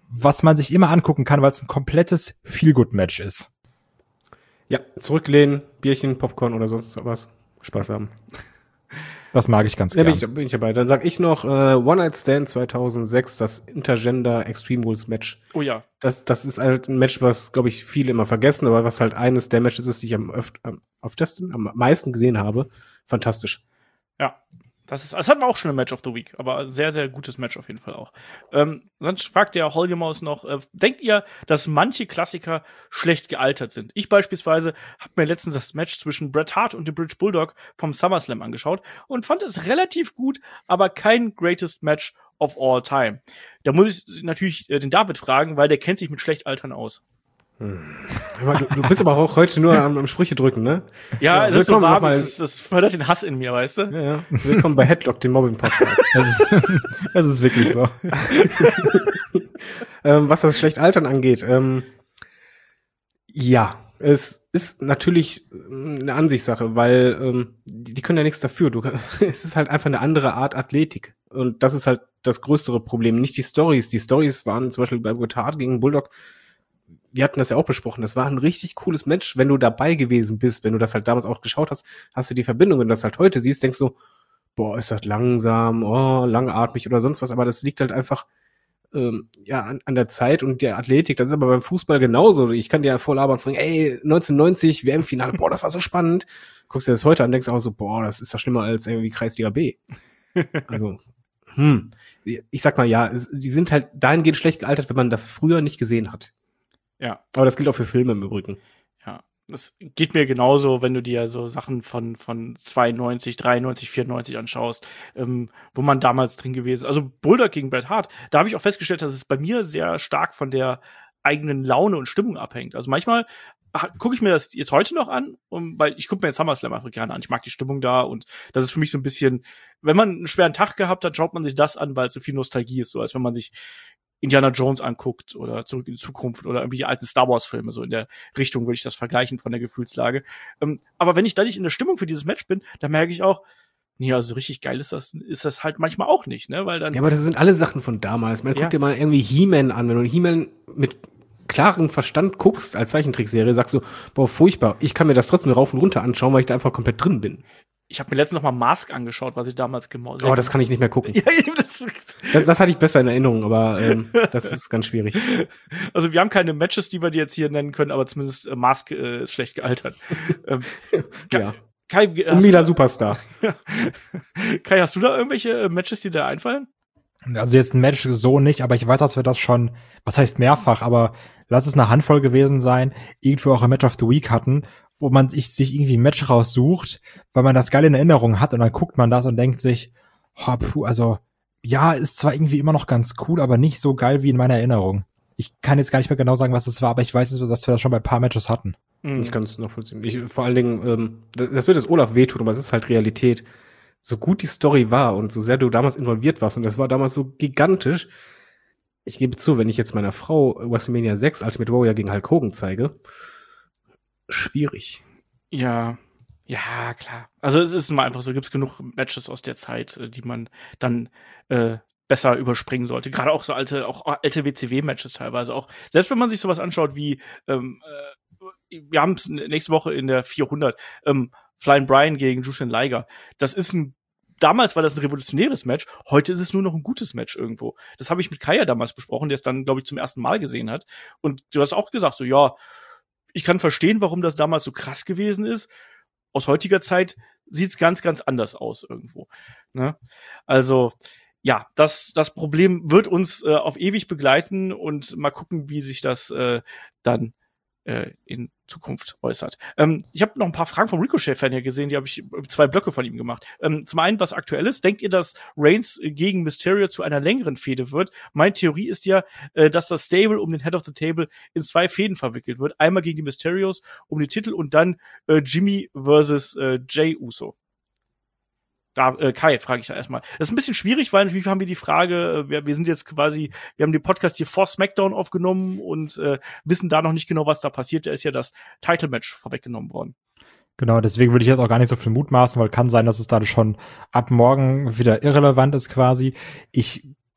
Speaker 4: was man sich immer angucken kann, weil es ein komplettes Feel-Good-Match ist.
Speaker 3: Ja, zurücklehnen, Bierchen, Popcorn oder sonst was. Spaß haben.
Speaker 4: Das mag ich ganz
Speaker 3: Ja,
Speaker 4: gerne.
Speaker 3: bin ich, bin ich dabei. Dann sag ich noch äh, One Night Stand zweitausendsechs, das Intergender Extreme Rules Match.
Speaker 2: Oh ja.
Speaker 3: Das, das ist halt ein Match, was, glaube ich, viele immer vergessen, aber was halt eines der Matches ist, die ich am, öf- am öftesten, am meisten gesehen habe. Fantastisch.
Speaker 2: Ja. Das ist, das hatten wir auch schon im Match of the Week, aber ein sehr, sehr gutes Match auf jeden Fall auch. Ähm, dann fragt der Holgemaus noch, äh, denkt ihr, dass manche Klassiker schlecht gealtert sind? Ich beispielsweise habe mir letztens das Match zwischen Bret Hart und dem British Bulldog vom SummerSlam angeschaut und fand es relativ gut, aber kein greatest Match of all time. Da muss ich natürlich äh, den David fragen, weil der kennt sich mit schlecht altern aus.
Speaker 3: Hm. Du, du bist aber auch heute nur am, am Sprüche drücken, ne?
Speaker 2: Ja,
Speaker 3: Ja,
Speaker 2: es ist so
Speaker 3: willkommen
Speaker 2: warm,
Speaker 3: nochmal.
Speaker 2: es ist- das fördert den Hass in mir, weißt du?
Speaker 3: Ja, ja. Willkommen bei Headlock, dem Mobbing-Podcast.
Speaker 4: Das ist, das ist wirklich so.
Speaker 3: ähm, was das schlecht altern angeht, ähm, ja, es ist natürlich eine Ansichtssache, weil ähm, die, die können ja nichts dafür. Du, es ist halt einfach eine andere Art Athletik. Und das ist halt das größere Problem. Nicht die Stories. Die Stories waren zum Beispiel bei Bret Hart gegen Bulldog, wir hatten das ja auch besprochen, das war ein richtig cooles Match, wenn du dabei gewesen bist, wenn du das halt damals auch geschaut hast, hast du die Verbindung, wenn du das halt heute siehst, denkst du, boah, ist das langsam, oh, langatmig oder sonst was, aber das liegt halt einfach ähm, ja an, an der Zeit und der Athletik. Das ist aber beim Fußball genauso. Ich kann dir ja voll labern von, ey, neunzehnhundert neunzig W M-Finale, boah, das war so spannend. Guckst dir das heute an, denkst auch so, boah, das ist doch schlimmer als irgendwie Kreisliga B. Also, hm, ich sag mal, ja, es, die sind halt dahingehend schlecht gealtert, wenn man das früher nicht gesehen hat.
Speaker 2: Ja.
Speaker 3: Aber das gilt auch für Filme im Übrigen.
Speaker 2: Ja, das geht mir genauso, wenn du dir so Sachen von, von zweiundneunzig, dreiundneunzig, vierundneunzig anschaust, ähm, wo man damals drin gewesen ist. Also Bulldog gegen Bret Hart, da habe ich auch festgestellt, dass es bei mir sehr stark von der eigenen Laune und Stimmung abhängt. Also manchmal gucke ich mir das jetzt heute noch an, um, weil ich gucke mir jetzt SummerSlam einfach gerne an. Ich mag die Stimmung da und das ist für mich so ein bisschen, wenn man einen schweren Tag gehabt hat, schaut man sich das an, weil es so viel Nostalgie ist, so als wenn man sich Indiana Jones anguckt oder Zurück in die Zukunft oder irgendwie alte Star Wars Filme, so in der Richtung würde ich das vergleichen von der Gefühlslage. Ähm, aber wenn ich da nicht in der Stimmung für dieses Match bin, dann merke ich auch, nee, also richtig geil ist das, ist das halt manchmal auch nicht, ne, weil dann.
Speaker 3: Ja, aber das sind alle Sachen von damals. Man
Speaker 2: Ja.
Speaker 3: guck dir mal irgendwie He-Man an. Wenn du He-Man mit klarem Verstand guckst als Zeichentrickserie, sagst du, boah, furchtbar. Ich kann mir das trotzdem rauf und runter anschauen, weil ich da einfach komplett drin bin.
Speaker 2: Ich habe mir letztens noch mal Mask angeschaut, was ich damals gemacht habe.
Speaker 3: Oh, das kann ich nicht mehr gucken.
Speaker 2: Ja, eben, das,
Speaker 3: Das, das hatte ich besser in Erinnerung, aber ähm, das ist ganz schwierig.
Speaker 2: also wir haben keine Matches, die wir dir jetzt hier nennen können, aber zumindest äh, Mask äh, ist schlecht gealtert. ähm, Kai,
Speaker 3: Ja.
Speaker 2: Kai,
Speaker 3: Und
Speaker 2: hast,
Speaker 3: Mila Superstar.
Speaker 2: Kai, hast du da irgendwelche äh, Matches, die dir einfallen?
Speaker 4: Also jetzt ein Match so nicht, aber ich weiß, dass wir das schon, was heißt mehrfach, aber lass es eine Handvoll gewesen sein, irgendwo auch ein Match of the Week hatten, wo man sich, sich irgendwie ein Match raussucht, weil man das geil in Erinnerung hat und dann guckt man das und denkt sich, oh, puh, also ja, ist zwar irgendwie immer noch ganz cool, aber nicht so geil wie in meiner Erinnerung. Ich kann jetzt gar nicht mehr genau sagen, was es war, aber ich weiß, dass wir das schon bei ein paar Matches hatten.
Speaker 2: Mhm.
Speaker 3: Ich kann es noch vollziehen. Ich, vor allen Dingen, ähm, das, das wird es Olaf wehtun, aber es ist halt Realität. So gut die Story war und so sehr du damals involviert warst, und das war damals so gigantisch. Ich gebe zu, wenn ich jetzt meiner Frau WrestleMania sechs Ultimate Warrior gegen Hulk Hogan zeige, schwierig.
Speaker 2: Ja, ja, klar. Also es ist immer einfach so, gibt's genug Matches aus der Zeit, äh, die man dann äh, besser überspringen sollte. Gerade auch so alte, auch alte W C W-Matches teilweise auch. Selbst wenn man sich sowas anschaut wie, ähm, äh, wir haben es nächste Woche in der vierhundert, ähm, Flying Brian gegen Jushin Liger. Das ist ein, damals war das ein revolutionäres Match, heute ist es nur noch ein gutes Match irgendwo. Das habe ich mit Kaya damals besprochen, der es dann, glaube ich, zum ersten Mal gesehen hat. Und du hast auch gesagt, so, ja, ich kann verstehen, warum das damals so krass gewesen ist. Aus heutiger Zeit sieht's ganz, ganz anders aus irgendwo. Ne? Also, ja, das, das Problem wird uns äh, auf ewig begleiten und mal gucken, wie sich das äh, dann äh, in Zukunft äußert. Ähm, ich habe noch ein paar Fragen vom Ricochet-Fan hier gesehen, die habe ich zwei Blöcke von ihm gemacht. Ähm, zum einen, was aktuell ist, denkt ihr, dass Reigns gegen Mysterio zu einer längeren Fehde wird? Meine Theorie ist ja, äh, dass das Stable um den Head of the Table in zwei Fäden verwickelt wird. Einmal gegen die Mysterios um die Titel und dann äh, Jimmy versus äh, Jey Uso. Da, äh, Kai, frage ich da erstmal. Das ist ein bisschen schwierig, weil natürlich haben wir die Frage, äh, wir, wir sind jetzt quasi, wir haben den Podcast hier vor SmackDown aufgenommen und äh, wissen da noch nicht genau, was da passiert. Da ist ja das Title-Match vorweggenommen worden.
Speaker 4: Genau, deswegen würde ich jetzt auch gar nicht so viel mutmaßen, weil kann sein, dass es da schon ab morgen wieder irrelevant ist quasi. Ich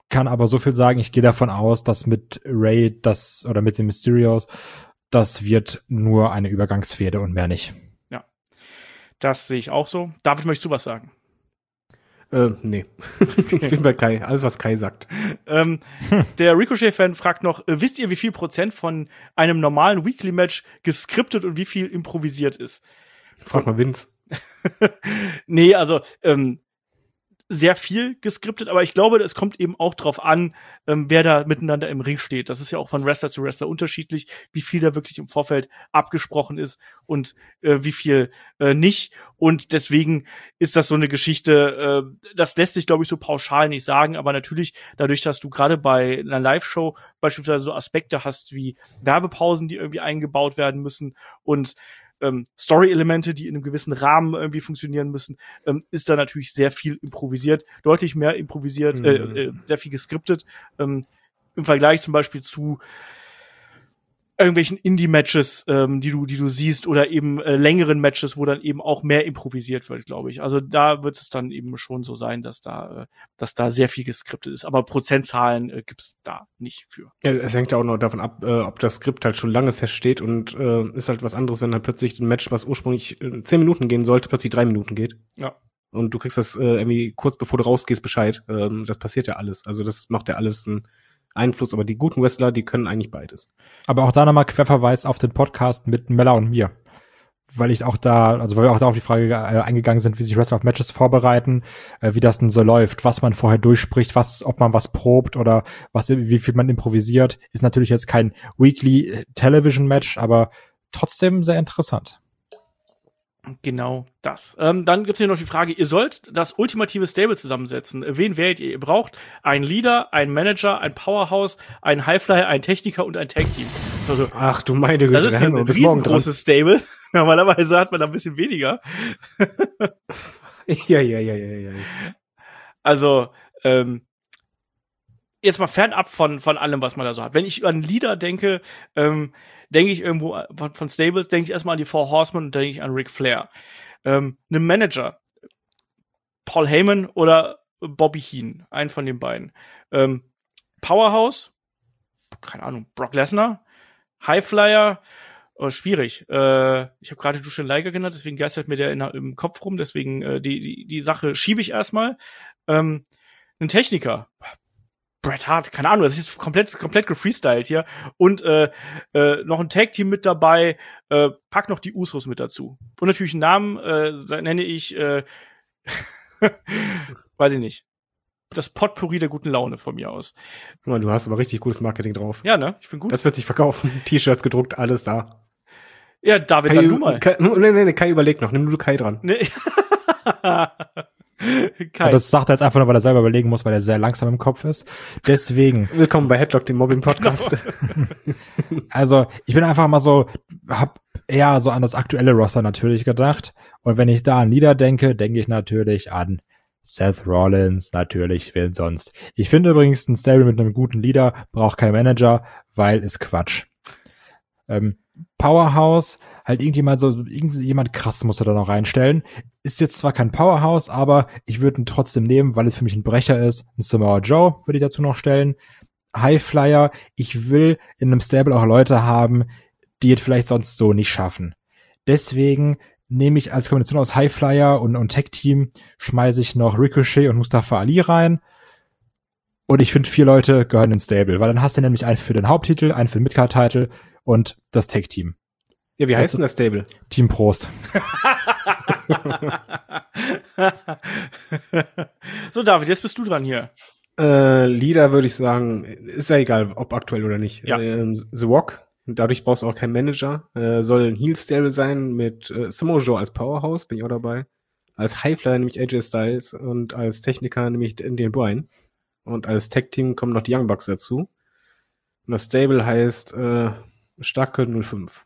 Speaker 4: kann aber so viel sagen, ich gehe davon aus, dass mit Ray das oder mit den Mysterios, das wird nur eine Übergangsfehde und mehr nicht.
Speaker 2: Ja, das sehe ich auch so. David, möchtest du was sagen?
Speaker 3: Äh, nee. Ich bin bei Kai. Alles, was Kai sagt.
Speaker 2: Ähm, der Ricochet-Fan fragt noch, äh, wisst ihr, wie viel Prozent von einem normalen Weekly-Match geskriptet und wie viel improvisiert ist?
Speaker 3: Frag mal Vince.
Speaker 2: Nee, also ähm, sehr viel geskriptet, aber ich glaube, es kommt eben auch drauf an, ähm, wer da miteinander im Ring steht. Das ist ja auch von Wrestler zu Wrestler unterschiedlich, wie viel da wirklich im Vorfeld abgesprochen ist und äh, wie viel äh, nicht. Und deswegen ist das so eine Geschichte, äh, das lässt sich, glaube ich, so pauschal nicht sagen, aber natürlich dadurch, dass du gerade bei einer Live-Show beispielsweise so Aspekte hast wie Werbepausen, die irgendwie eingebaut werden müssen und Ähm, Story-Elemente, die in einem gewissen Rahmen irgendwie funktionieren müssen, ähm, ist da natürlich sehr viel improvisiert, deutlich mehr improvisiert, mhm. äh, äh, sehr viel geskriptet, ähm, im Vergleich zum Beispiel zu irgendwelchen Indie-Matches, ähm, die du, die du siehst, oder eben äh, längeren Matches, wo dann eben auch mehr improvisiert wird, glaube ich. Also da wird es dann eben schon so sein, dass da, äh, dass da sehr viel geskriptet ist. Aber Prozentzahlen äh, gibt's da nicht für.
Speaker 3: Ja, es hängt ja auch noch davon ab, äh, ob das Skript halt schon lange feststeht und äh, ist halt was anderes, wenn dann plötzlich ein Match, was ursprünglich äh, zehn Minuten gehen sollte, plötzlich drei Minuten geht.
Speaker 2: Ja.
Speaker 3: Und du kriegst das äh, irgendwie kurz bevor du rausgehst Bescheid. Ähm, das passiert ja alles. Also das macht ja alles einen Einfluss, aber die guten Wrestler, die können eigentlich beides.
Speaker 4: Aber auch da nochmal Querverweis auf den Podcast mit Mella und mir. Weil ich auch da, also weil wir auch da auf die Frage äh, eingegangen sind, wie sich Wrestler auf Matches vorbereiten, äh, wie das denn so läuft, was man vorher durchspricht, was, ob man was probt oder was, wie viel man improvisiert, ist natürlich jetzt kein Weekly Television Match, aber trotzdem sehr interessant.
Speaker 2: Genau das. Ähm, dann gibt es hier noch die Frage, ihr sollt das ultimative Stable zusammensetzen. Wen wählt ihr? Ihr braucht einen Leader, einen Manager, ein Powerhouse, einen Highflyer, einen Techniker und ein Tag-Team. Also,
Speaker 3: ach du meine Güte.
Speaker 2: Das ist ein riesengroßes Stable. Normalerweise hat man da ein bisschen weniger.
Speaker 3: ja, ja, ja, ja, ja.
Speaker 2: Also, ähm, jetzt mal fernab von, von allem, was man da so hat. Wenn ich an Leader denke, ähm, denke ich irgendwo von, von Stables, denke ich erstmal an die Four Horsemen und denke ich an Ric Flair. Ähm, einen Manager, Paul Heyman oder Bobby Heenan, einen von den beiden. Ähm, Powerhouse, keine Ahnung, Brock Lesnar, Highflyer, oh, schwierig. Äh, ich habe gerade Jushin Liger genannt, deswegen geistert mir der in, im Kopf rum, deswegen äh, die, die, die Sache schiebe ich erstmal. Ähm, ein Techniker, Bret Hart, keine Ahnung, das ist jetzt komplett, komplett gefreestylt hier. Und äh, äh, noch ein Tag-Team mit dabei, äh, pack noch die Usos mit dazu. Und natürlich einen Namen, äh, nenne ich, äh, weiß ich nicht, das Potpourri der guten Laune von mir aus.
Speaker 3: Du hast aber richtig gutes Marketing drauf.
Speaker 2: Ja, ne? Ich finde gut.
Speaker 3: Das wird sich verkaufen. T-Shirts gedruckt, alles da.
Speaker 2: Ja, David,
Speaker 3: Kai,
Speaker 2: dann du mal.
Speaker 3: Kai, nee, nee, nee, Kai überlegt noch. Nimm du Kai dran.
Speaker 2: Nee.
Speaker 4: Aber das sagt er jetzt einfach nur, weil er selber überlegen muss, weil er sehr langsam im Kopf ist. Deswegen.
Speaker 3: Willkommen bei Headlock, dem Mobbing-Podcast.
Speaker 4: Also, ich bin einfach mal so, hab eher so an das aktuelle Roster natürlich gedacht. Und wenn ich da an Leader denke, denke ich natürlich an Seth Rollins, natürlich, wen sonst. Ich finde übrigens, ein Stable mit einem guten Leader braucht kein Manager, weil ist Quatsch. Ähm, Powerhouse, halt irgendjemand so, irgendjemand krass muss er da noch reinstellen. Ist jetzt zwar kein Powerhouse, aber ich würde ihn trotzdem nehmen, weil es für mich ein Brecher ist. Ein Samoa Joe würde ich dazu noch stellen. Highflyer, ich will in einem Stable auch Leute haben, die es vielleicht sonst so nicht schaffen. Deswegen nehme ich als Kombination aus Highflyer und, und Tech-Team, schmeiße ich noch Ricochet und Mustafa Ali rein. Und ich finde, vier Leute gehören ins Stable, weil dann hast du nämlich einen für den Haupttitel, einen für den Midcard-Titel und das Tech-Team.
Speaker 3: Ja, wie heißt denn das Stable?
Speaker 4: Team Prost.
Speaker 2: So, David, jetzt bist du dran hier.
Speaker 3: Äh, Leader würde ich sagen, ist ja egal, ob aktuell oder nicht.
Speaker 2: Ja.
Speaker 3: Ähm, The Rock, dadurch brauchst du auch keinen Manager. Äh, soll ein Heel-Stable sein mit äh, Samoa Joe als Powerhouse, bin ich auch dabei. Als Highflyer nämlich A J Styles und als Techniker nämlich Daniel Bryan. Und als Tag-Team kommen noch die Young Bucks dazu. Und das Stable heißt äh, Starke null fünf.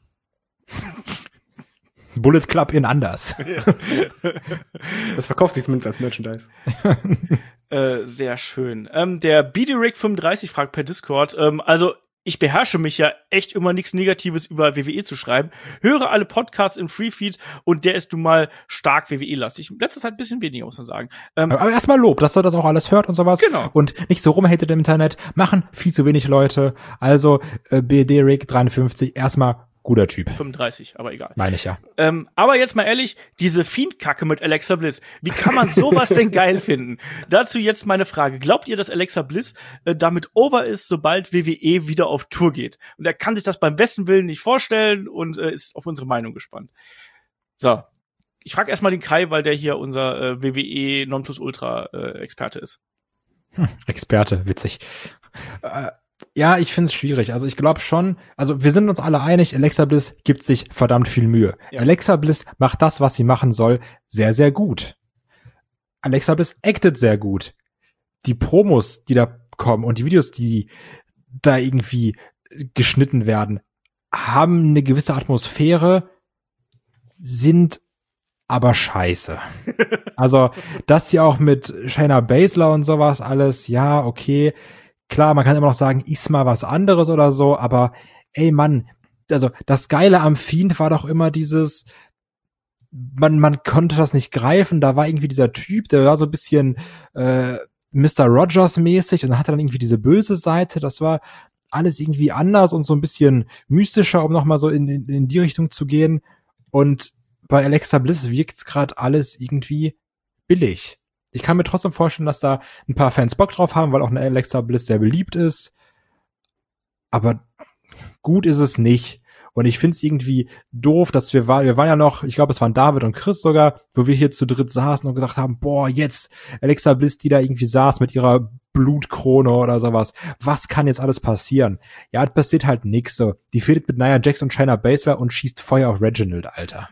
Speaker 4: Bullet Club in anders.
Speaker 3: Das verkauft sich zumindest als Merchandise.
Speaker 2: äh, sehr schön. Ähm, der B D Rick fünfunddreißig fragt per Discord, ähm, also ich beherrsche mich ja echt immer nichts Negatives über W W E zu schreiben. Höre alle Podcasts im Freefeed und der ist nun mal stark W W E-lastig. Letzter Zeit ein bisschen weniger, muss man sagen. Ähm,
Speaker 4: Aber erstmal Lob, dass er das auch alles hört und sowas.
Speaker 2: Genau.
Speaker 4: Und nicht so rumhatet im Internet. Machen viel zu wenig Leute. Also, äh, B D Rick dreiundfünfzig, erstmal guter Typ.
Speaker 2: fünfunddreißig, aber egal.
Speaker 4: Meine ich ja.
Speaker 2: Ähm, aber jetzt mal ehrlich, diese Fiend-Kacke mit Alexa Bliss, wie kann man sowas denn geil finden? Dazu jetzt meine Frage. Glaubt ihr, dass Alexa Bliss äh, damit over ist, sobald W W E wieder auf Tour geht? Und er kann sich das beim besten Willen nicht vorstellen und äh, ist auf unsere Meinung gespannt. So, ich frage erstmal den Kai, weil der hier unser äh, W W E Nonplusultra-Experte ist.
Speaker 4: Hm, Experte, witzig. Äh, Ja, ich find's schwierig. Also ich glaube schon, also wir sind uns alle einig, Alexa Bliss gibt sich verdammt viel Mühe.
Speaker 2: Ja.
Speaker 4: Alexa Bliss macht das, was sie machen soll, sehr, sehr gut. Alexa Bliss actet sehr gut. Die Promos, die da kommen und die Videos, die da irgendwie geschnitten werden, haben eine gewisse Atmosphäre, sind aber scheiße. Also, dass sie auch mit Shayna Baszler und sowas alles, ja, okay. Klar, man kann immer noch sagen, ist mal was anderes oder so, aber ey Mann, also das Geile am Fiend war doch immer dieses, man man konnte das nicht greifen, da war irgendwie dieser Typ, der war so ein bisschen äh, Mister Rogers mäßig und hatte dann irgendwie diese böse Seite, das war alles irgendwie anders und so ein bisschen mystischer, um nochmal so in, in, in die Richtung zu gehen, und bei Alexa Bliss wirkt's gerade alles irgendwie billig. Ich kann mir trotzdem vorstellen, dass da ein paar Fans Bock drauf haben, weil auch eine Alexa Bliss sehr beliebt ist. Aber gut ist es nicht. Und ich finde es irgendwie doof, dass wir waren, wir waren ja noch, ich glaube, es waren David und Chris sogar, wo wir hier zu dritt saßen und gesagt haben, boah, jetzt Alexa Bliss, die da irgendwie saß mit ihrer Blutkrone oder sowas. Was kann jetzt alles passieren? Ja, es passiert halt nix so. Die fädelt mit Nia Jax und Shayna Baszler und schießt Feuer auf Reginald, Alter.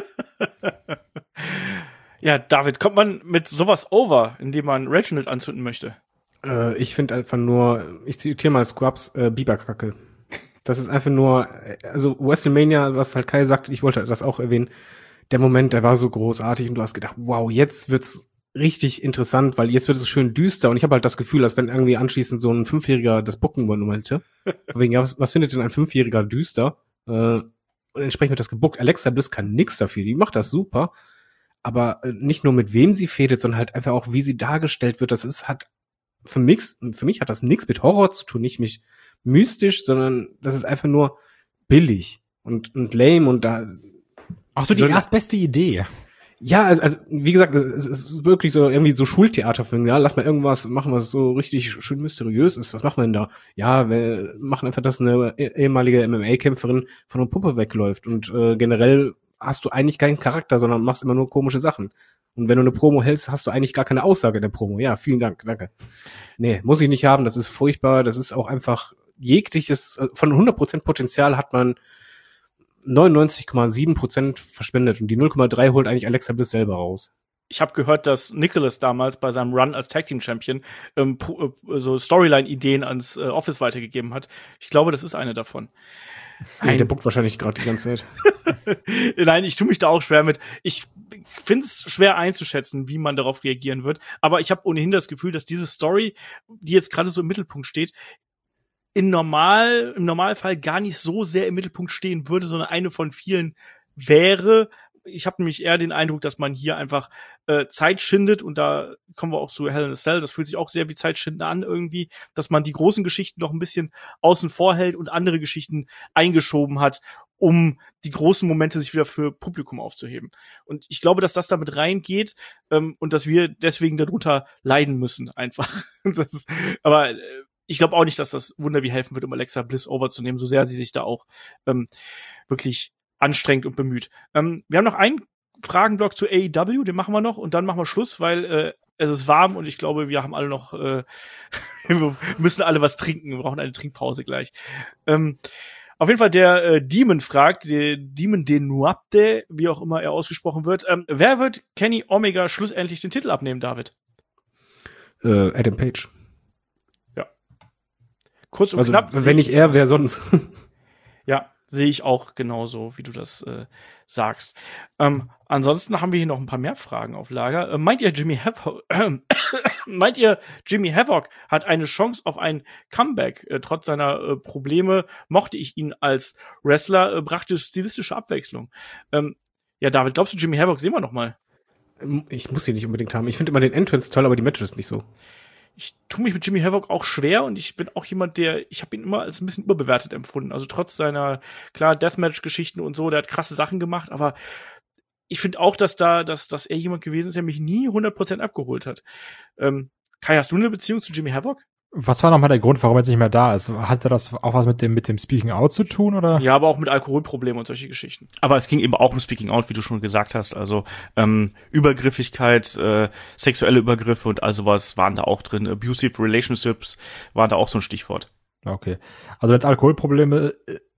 Speaker 2: Ja, David, kommt man mit sowas over, indem man Reginald anzünden möchte?
Speaker 3: Äh, ich finde einfach nur, ich zitiere mal Scrubs, äh, Biberkacke. Das ist einfach nur, also WrestleMania, was halt Kai sagt, ich wollte das auch erwähnen, der Moment, der war so großartig und du hast gedacht, wow, jetzt wird's richtig interessant, weil jetzt wird es schön düster und ich habe halt das Gefühl, als wenn irgendwie anschließend so ein Fünfjähriger das Booken übernommen hätte. Wegen, ja, was, was findet denn ein Fünfjähriger düster? Äh, und entsprechend wird das gebookt. Alexa Bliss kann nix dafür, die macht das super. Aber nicht nur mit wem sie fädet, sondern halt einfach auch, wie sie dargestellt wird. Das ist, hat für mich, für mich hat das nichts mit Horror zu tun, nicht mich mystisch, sondern das ist einfach nur billig und, und lame und da.
Speaker 4: Ach so, die erstbeste Idee.
Speaker 3: Ja, also, also wie gesagt, es ist wirklich so irgendwie so Schultheaterfilm, ja, lass mal irgendwas machen, was so richtig schön mysteriös ist. Was machen wir denn da? Ja, wir machen einfach, dass eine ehemalige M M A-Kämpferin von einer Puppe wegläuft und äh, generell hast du eigentlich keinen Charakter, sondern machst immer nur komische Sachen. Und wenn du eine Promo hältst, hast du eigentlich gar keine Aussage in der Promo. Ja, vielen Dank, danke. Nee, muss ich nicht haben, das ist furchtbar, das ist auch einfach jegliches, von hundert Prozent Potenzial hat man neunundneunzig Komma sieben Prozent verschwendet und die null Komma drei holt eigentlich Alexa Bliss selber raus.
Speaker 2: Ich habe gehört, dass Nicholas damals bei seinem Run als Tag Team Champion ähm, so Storyline-Ideen ans äh, Office weitergegeben hat. Ich glaube, das ist eine davon.
Speaker 3: Nee, der buckt wahrscheinlich gerade die ganze Zeit.
Speaker 2: Nein, ich tue mich da auch schwer mit. Ich finde es schwer einzuschätzen, wie man darauf reagieren wird. Aber ich habe ohnehin das Gefühl, dass diese Story, die jetzt gerade so im Mittelpunkt steht, in normal, im Normalfall gar nicht so sehr im Mittelpunkt stehen würde, sondern eine von vielen wäre. Ich habe nämlich eher den Eindruck, dass man hier einfach äh, Zeit schindet, und da kommen wir auch zu Hell in a Cell, das fühlt sich auch sehr wie Zeitschinden an irgendwie, dass man die großen Geschichten noch ein bisschen außen vor hält und andere Geschichten eingeschoben hat, um die großen Momente sich wieder für Publikum aufzuheben. Und ich glaube, dass das damit reingeht ähm, und dass wir deswegen darunter leiden müssen einfach. Das ist, aber äh, ich glaube auch nicht, dass das Wunder wie helfen wird, um Alexa Bliss overzunehmen, so sehr sie sich da auch ähm, wirklich anstrengend und bemüht. Ähm, wir haben noch einen Fragenblock zu A E W, den machen wir noch und dann machen wir Schluss, weil äh, es ist warm und ich glaube, wir haben alle noch, äh, wir müssen alle was trinken, wir brauchen eine Trinkpause gleich. Ähm, auf jeden Fall der äh, Demon fragt, der Demon de Nuapte, wie auch immer er ausgesprochen wird, ähm, wer wird Kenny Omega schlussendlich den Titel abnehmen, David?
Speaker 3: Äh, Adam Page.
Speaker 2: Ja. Kurz und
Speaker 3: also,
Speaker 2: knapp.
Speaker 3: wenn nicht er, wer sonst?
Speaker 2: Ja, sehe ich auch genauso, wie du das äh, sagst. Ähm, ansonsten haben wir hier noch ein paar mehr Fragen auf Lager. Äh, meint ihr, Jimmy Havoc, äh, meint ihr, Jimmy Havoc hat eine Chance auf ein Comeback? Äh, trotz seiner äh, Probleme mochte ich ihn als Wrestler, äh, brachte stilistische Abwechslung. Ähm, ja, David, glaubst du, Jimmy Havoc sehen wir noch mal?
Speaker 3: Ich muss ihn nicht unbedingt haben. Ich finde immer den Entrance toll, aber die Matches nicht so.
Speaker 2: Ich tue mich mit Jimmy Havoc auch schwer und ich bin auch jemand, der, ich habe ihn immer als ein bisschen überbewertet empfunden. Also trotz seiner, klar, Deathmatch-Geschichten und so, der hat krasse Sachen gemacht, aber ich finde auch, dass da, dass, dass er jemand gewesen ist, der mich nie hundert Prozent abgeholt hat. Ähm, Kai, hast du eine Beziehung zu Jimmy Havoc?
Speaker 4: Was war nochmal der Grund, warum er jetzt nicht mehr da ist? Hatte das auch was mit dem, mit dem Speaking Out zu tun, oder?
Speaker 2: Ja, aber auch mit Alkoholproblemen und solche Geschichten.
Speaker 1: Aber es ging eben auch um Speaking Out, wie du schon gesagt hast. Also ähm, Übergriffigkeit, äh, sexuelle Übergriffe und all sowas waren da auch drin. Abusive Relationships waren da auch so ein Stichwort.
Speaker 4: Okay. Also wenn es Alkoholprobleme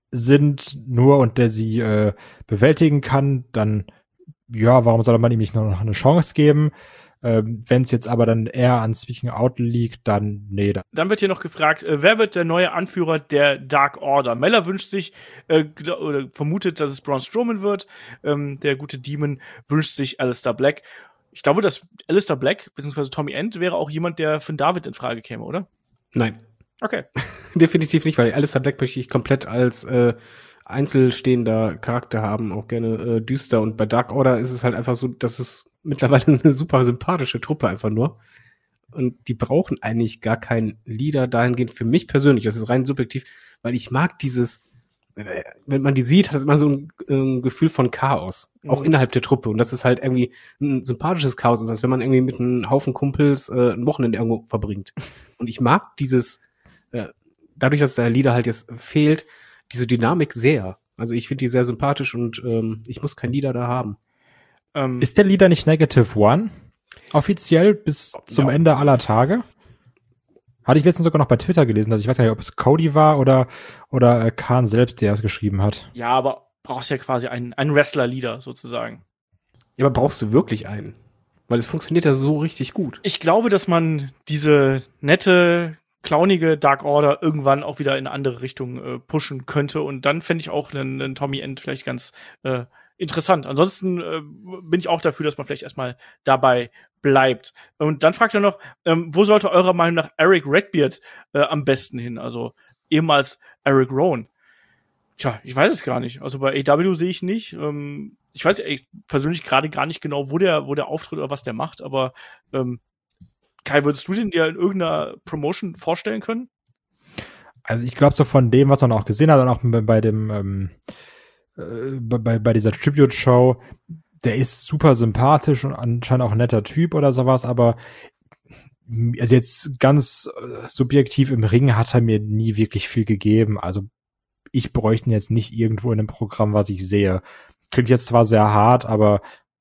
Speaker 4: sind nur und der sie äh, bewältigen kann, dann ja, warum soll man ihm nicht noch eine Chance geben? Ähm, wenn es jetzt aber dann eher an Speaking Out liegt, dann nee. Da.
Speaker 2: Dann wird hier noch gefragt, äh, wer wird der neue Anführer der Dark Order? Meller wünscht sich, äh, oder vermutet, dass es Braun Strowman wird. Ähm, der gute Demon wünscht sich Aleister Black. Ich glaube, dass Aleister Black, beziehungsweise Tommy End, wäre auch jemand, der für David in Frage käme, oder?
Speaker 3: Nein.
Speaker 2: Okay.
Speaker 3: Definitiv nicht, weil Aleister Black möchte ich komplett als äh, einzelstehender Charakter haben, auch gerne äh, düster. Und bei Dark Order ist es halt einfach so, dass es mittlerweile eine super sympathische Truppe einfach nur. Und die brauchen eigentlich gar keinen Leader dahingehend für mich persönlich. Das ist rein subjektiv, weil ich mag dieses, äh, wenn man die sieht, hat es immer so ein, ein Gefühl von Chaos. Mhm. Auch innerhalb der Truppe. Und das ist halt irgendwie ein sympathisches Chaos, als wenn man irgendwie mit einem Haufen Kumpels äh, ein Wochenende irgendwo verbringt. Und ich mag dieses, äh, dadurch, dass der Leader halt jetzt fehlt, diese Dynamik sehr. Also ich finde die sehr sympathisch und ähm, ich muss keinen Leader da haben.
Speaker 4: Ähm, ist der Leader nicht Negative One? Offiziell bis zum ja. Ende aller Tage? Hatte ich letztens sogar noch bei Twitter gelesen, dass ich weiß nicht, ob es Cody war oder oder äh, Khan selbst, der es geschrieben hat.
Speaker 2: Ja, aber brauchst ja quasi einen, einen Wrestler-Leader sozusagen.
Speaker 3: Ja, aber brauchst du wirklich einen? Weil es funktioniert ja so richtig gut.
Speaker 2: Ich glaube, dass man diese nette, clownige Dark Order irgendwann auch wieder in eine andere Richtung äh, pushen könnte. Und dann fände ich auch einen, einen Tommy End vielleicht ganz äh, interessant. Ansonsten äh, bin ich auch dafür, dass man vielleicht erstmal dabei bleibt. Und dann fragt er noch, ähm, wo sollte eurer Meinung nach Eric Redbeard äh, am besten hin? Also ehemals Eric Rowan. Tja, ich weiß es gar nicht. Also bei A E W sehe ich nicht. Ähm, ich weiß ehrlich, persönlich gerade gar nicht genau, wo der, wo der auftritt oder was der macht, aber ähm, Kai, würdest du den dir in irgendeiner Promotion vorstellen können?
Speaker 4: Also ich glaube so von dem, was man auch gesehen hat und auch bei, bei dem ähm, äh, bei, bei dieser Tribute-Show, der ist super sympathisch und anscheinend auch ein netter Typ oder sowas, aber also jetzt ganz äh, subjektiv im Ring hat er mir nie wirklich viel gegeben. Also ich bräuchte ihn jetzt nicht irgendwo in einem Programm, was ich sehe. Klingt jetzt zwar sehr hart, aber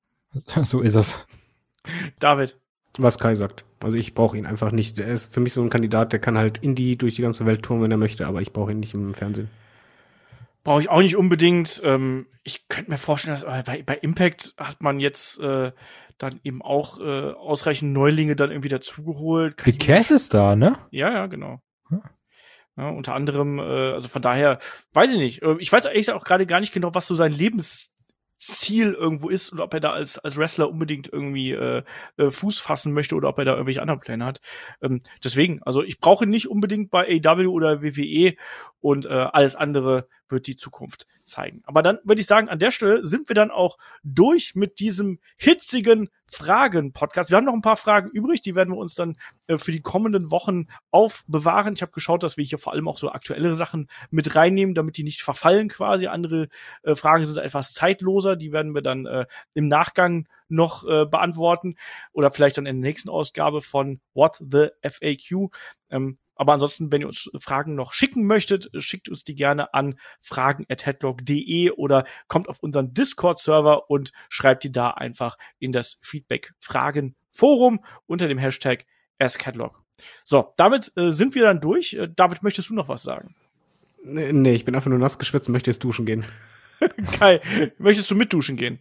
Speaker 4: so ist es.
Speaker 2: David.
Speaker 3: Was Kai sagt. Also ich brauche ihn einfach nicht. Er ist für mich so ein Kandidat, der kann halt Indie durch die ganze Welt touren, wenn er möchte, aber ich brauche ihn nicht im Fernsehen.
Speaker 2: Brauche ich auch nicht unbedingt. Ähm, ich könnte mir vorstellen, dass äh, bei, bei Impact hat man jetzt äh, dann eben auch äh, ausreichend Neulinge dann irgendwie dazugeholt.
Speaker 4: Die Cass ist da, ne?
Speaker 2: Ja, ja, genau. Hm. Ja, unter anderem, äh, also von daher, weiß ich nicht. Äh, ich weiß ehrlich gesagt auch gerade gar nicht genau, was so sein Lebens Ziel irgendwo ist und ob er da als als Wrestler unbedingt irgendwie äh, äh, Fuß fassen möchte oder ob er da irgendwelche anderen Pläne hat. Ähm, deswegen, also ich brauche ihn nicht unbedingt bei A E W oder W W E und äh, alles andere wird die Zukunft zeigen. Aber dann würde ich sagen, an der Stelle sind wir dann auch durch mit diesem hitzigen Fragen-Podcast. Wir haben noch ein paar Fragen übrig, die werden wir uns dann äh, für die kommenden Wochen aufbewahren. Ich habe geschaut, dass wir hier vor allem auch so aktuellere Sachen mit reinnehmen, damit die nicht verfallen quasi. Andere äh, Fragen sind etwas zeitloser, die werden wir dann äh, im Nachgang noch äh, beantworten oder vielleicht dann in der nächsten Ausgabe von What the F A Q. Ähm, Aber ansonsten, wenn ihr uns Fragen noch schicken möchtet, schickt uns die gerne an fragen at headlock punkt de oder kommt auf unseren Discord-Server und schreibt die da einfach in das Feedback-Fragen-Forum unter dem Hashtag AskHeadlock. So, damit äh, sind wir dann durch. Äh, David, möchtest du noch was sagen?
Speaker 3: Nee, nee, ich bin einfach nur nass geschwitzt und möchte jetzt duschen gehen.
Speaker 2: Kai, möchtest du mit duschen gehen?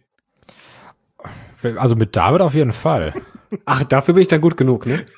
Speaker 4: Also mit David auf jeden Fall.
Speaker 3: Ach, dafür bin ich dann gut genug, ne?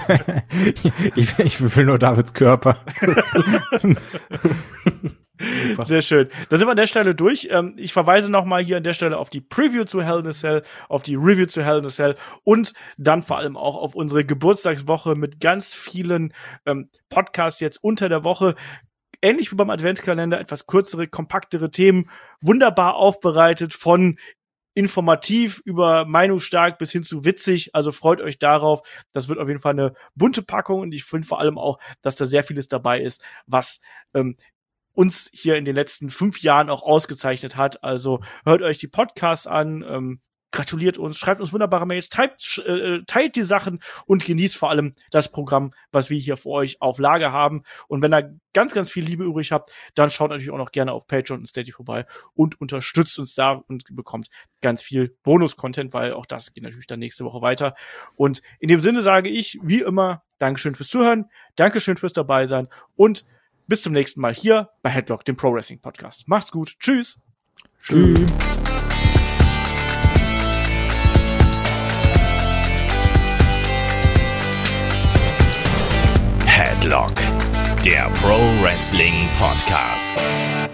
Speaker 4: ich, ich will nur Davids Körper.
Speaker 2: einfach. Sehr schön. Da sind wir an der Stelle durch. Ähm, ich verweise nochmal hier an der Stelle auf die Preview zu Hell in a Cell, auf die Review zu Hell in a Cell und dann vor allem auch auf unsere Geburtstagswoche mit ganz vielen ähm, Podcasts jetzt unter der Woche. Ähnlich wie beim Adventskalender, etwas kürzere, kompaktere Themen, wunderbar aufbereitet von informativ über meinungsstark bis hin zu witzig, also freut euch darauf. Das wird auf jeden Fall eine bunte Packung und ich finde vor allem auch, dass da sehr vieles dabei ist, was ähm, uns hier in den letzten fünf Jahren auch ausgezeichnet hat. Also hört euch die Podcasts an, ähm, gratuliert uns, schreibt uns wunderbare Mails, teilt, äh, teilt die Sachen und genießt vor allem das Programm, was wir hier für euch auf Lager haben. Und wenn ihr ganz, ganz viel Liebe übrig habt, dann schaut natürlich auch noch gerne auf Patreon und Steady vorbei und unterstützt uns da und bekommt ganz viel Bonus-Content, weil auch das geht natürlich dann nächste Woche weiter. Und in dem Sinne sage ich, wie immer, Dankeschön fürs Zuhören, Dankeschön fürs Dabeisein und bis zum nächsten Mal hier bei Headlock, dem Pro Wrestling Podcast. Macht's gut. Tschüss.
Speaker 4: Tschüss.
Speaker 5: Headlock, der Pro Wrestling Podcast.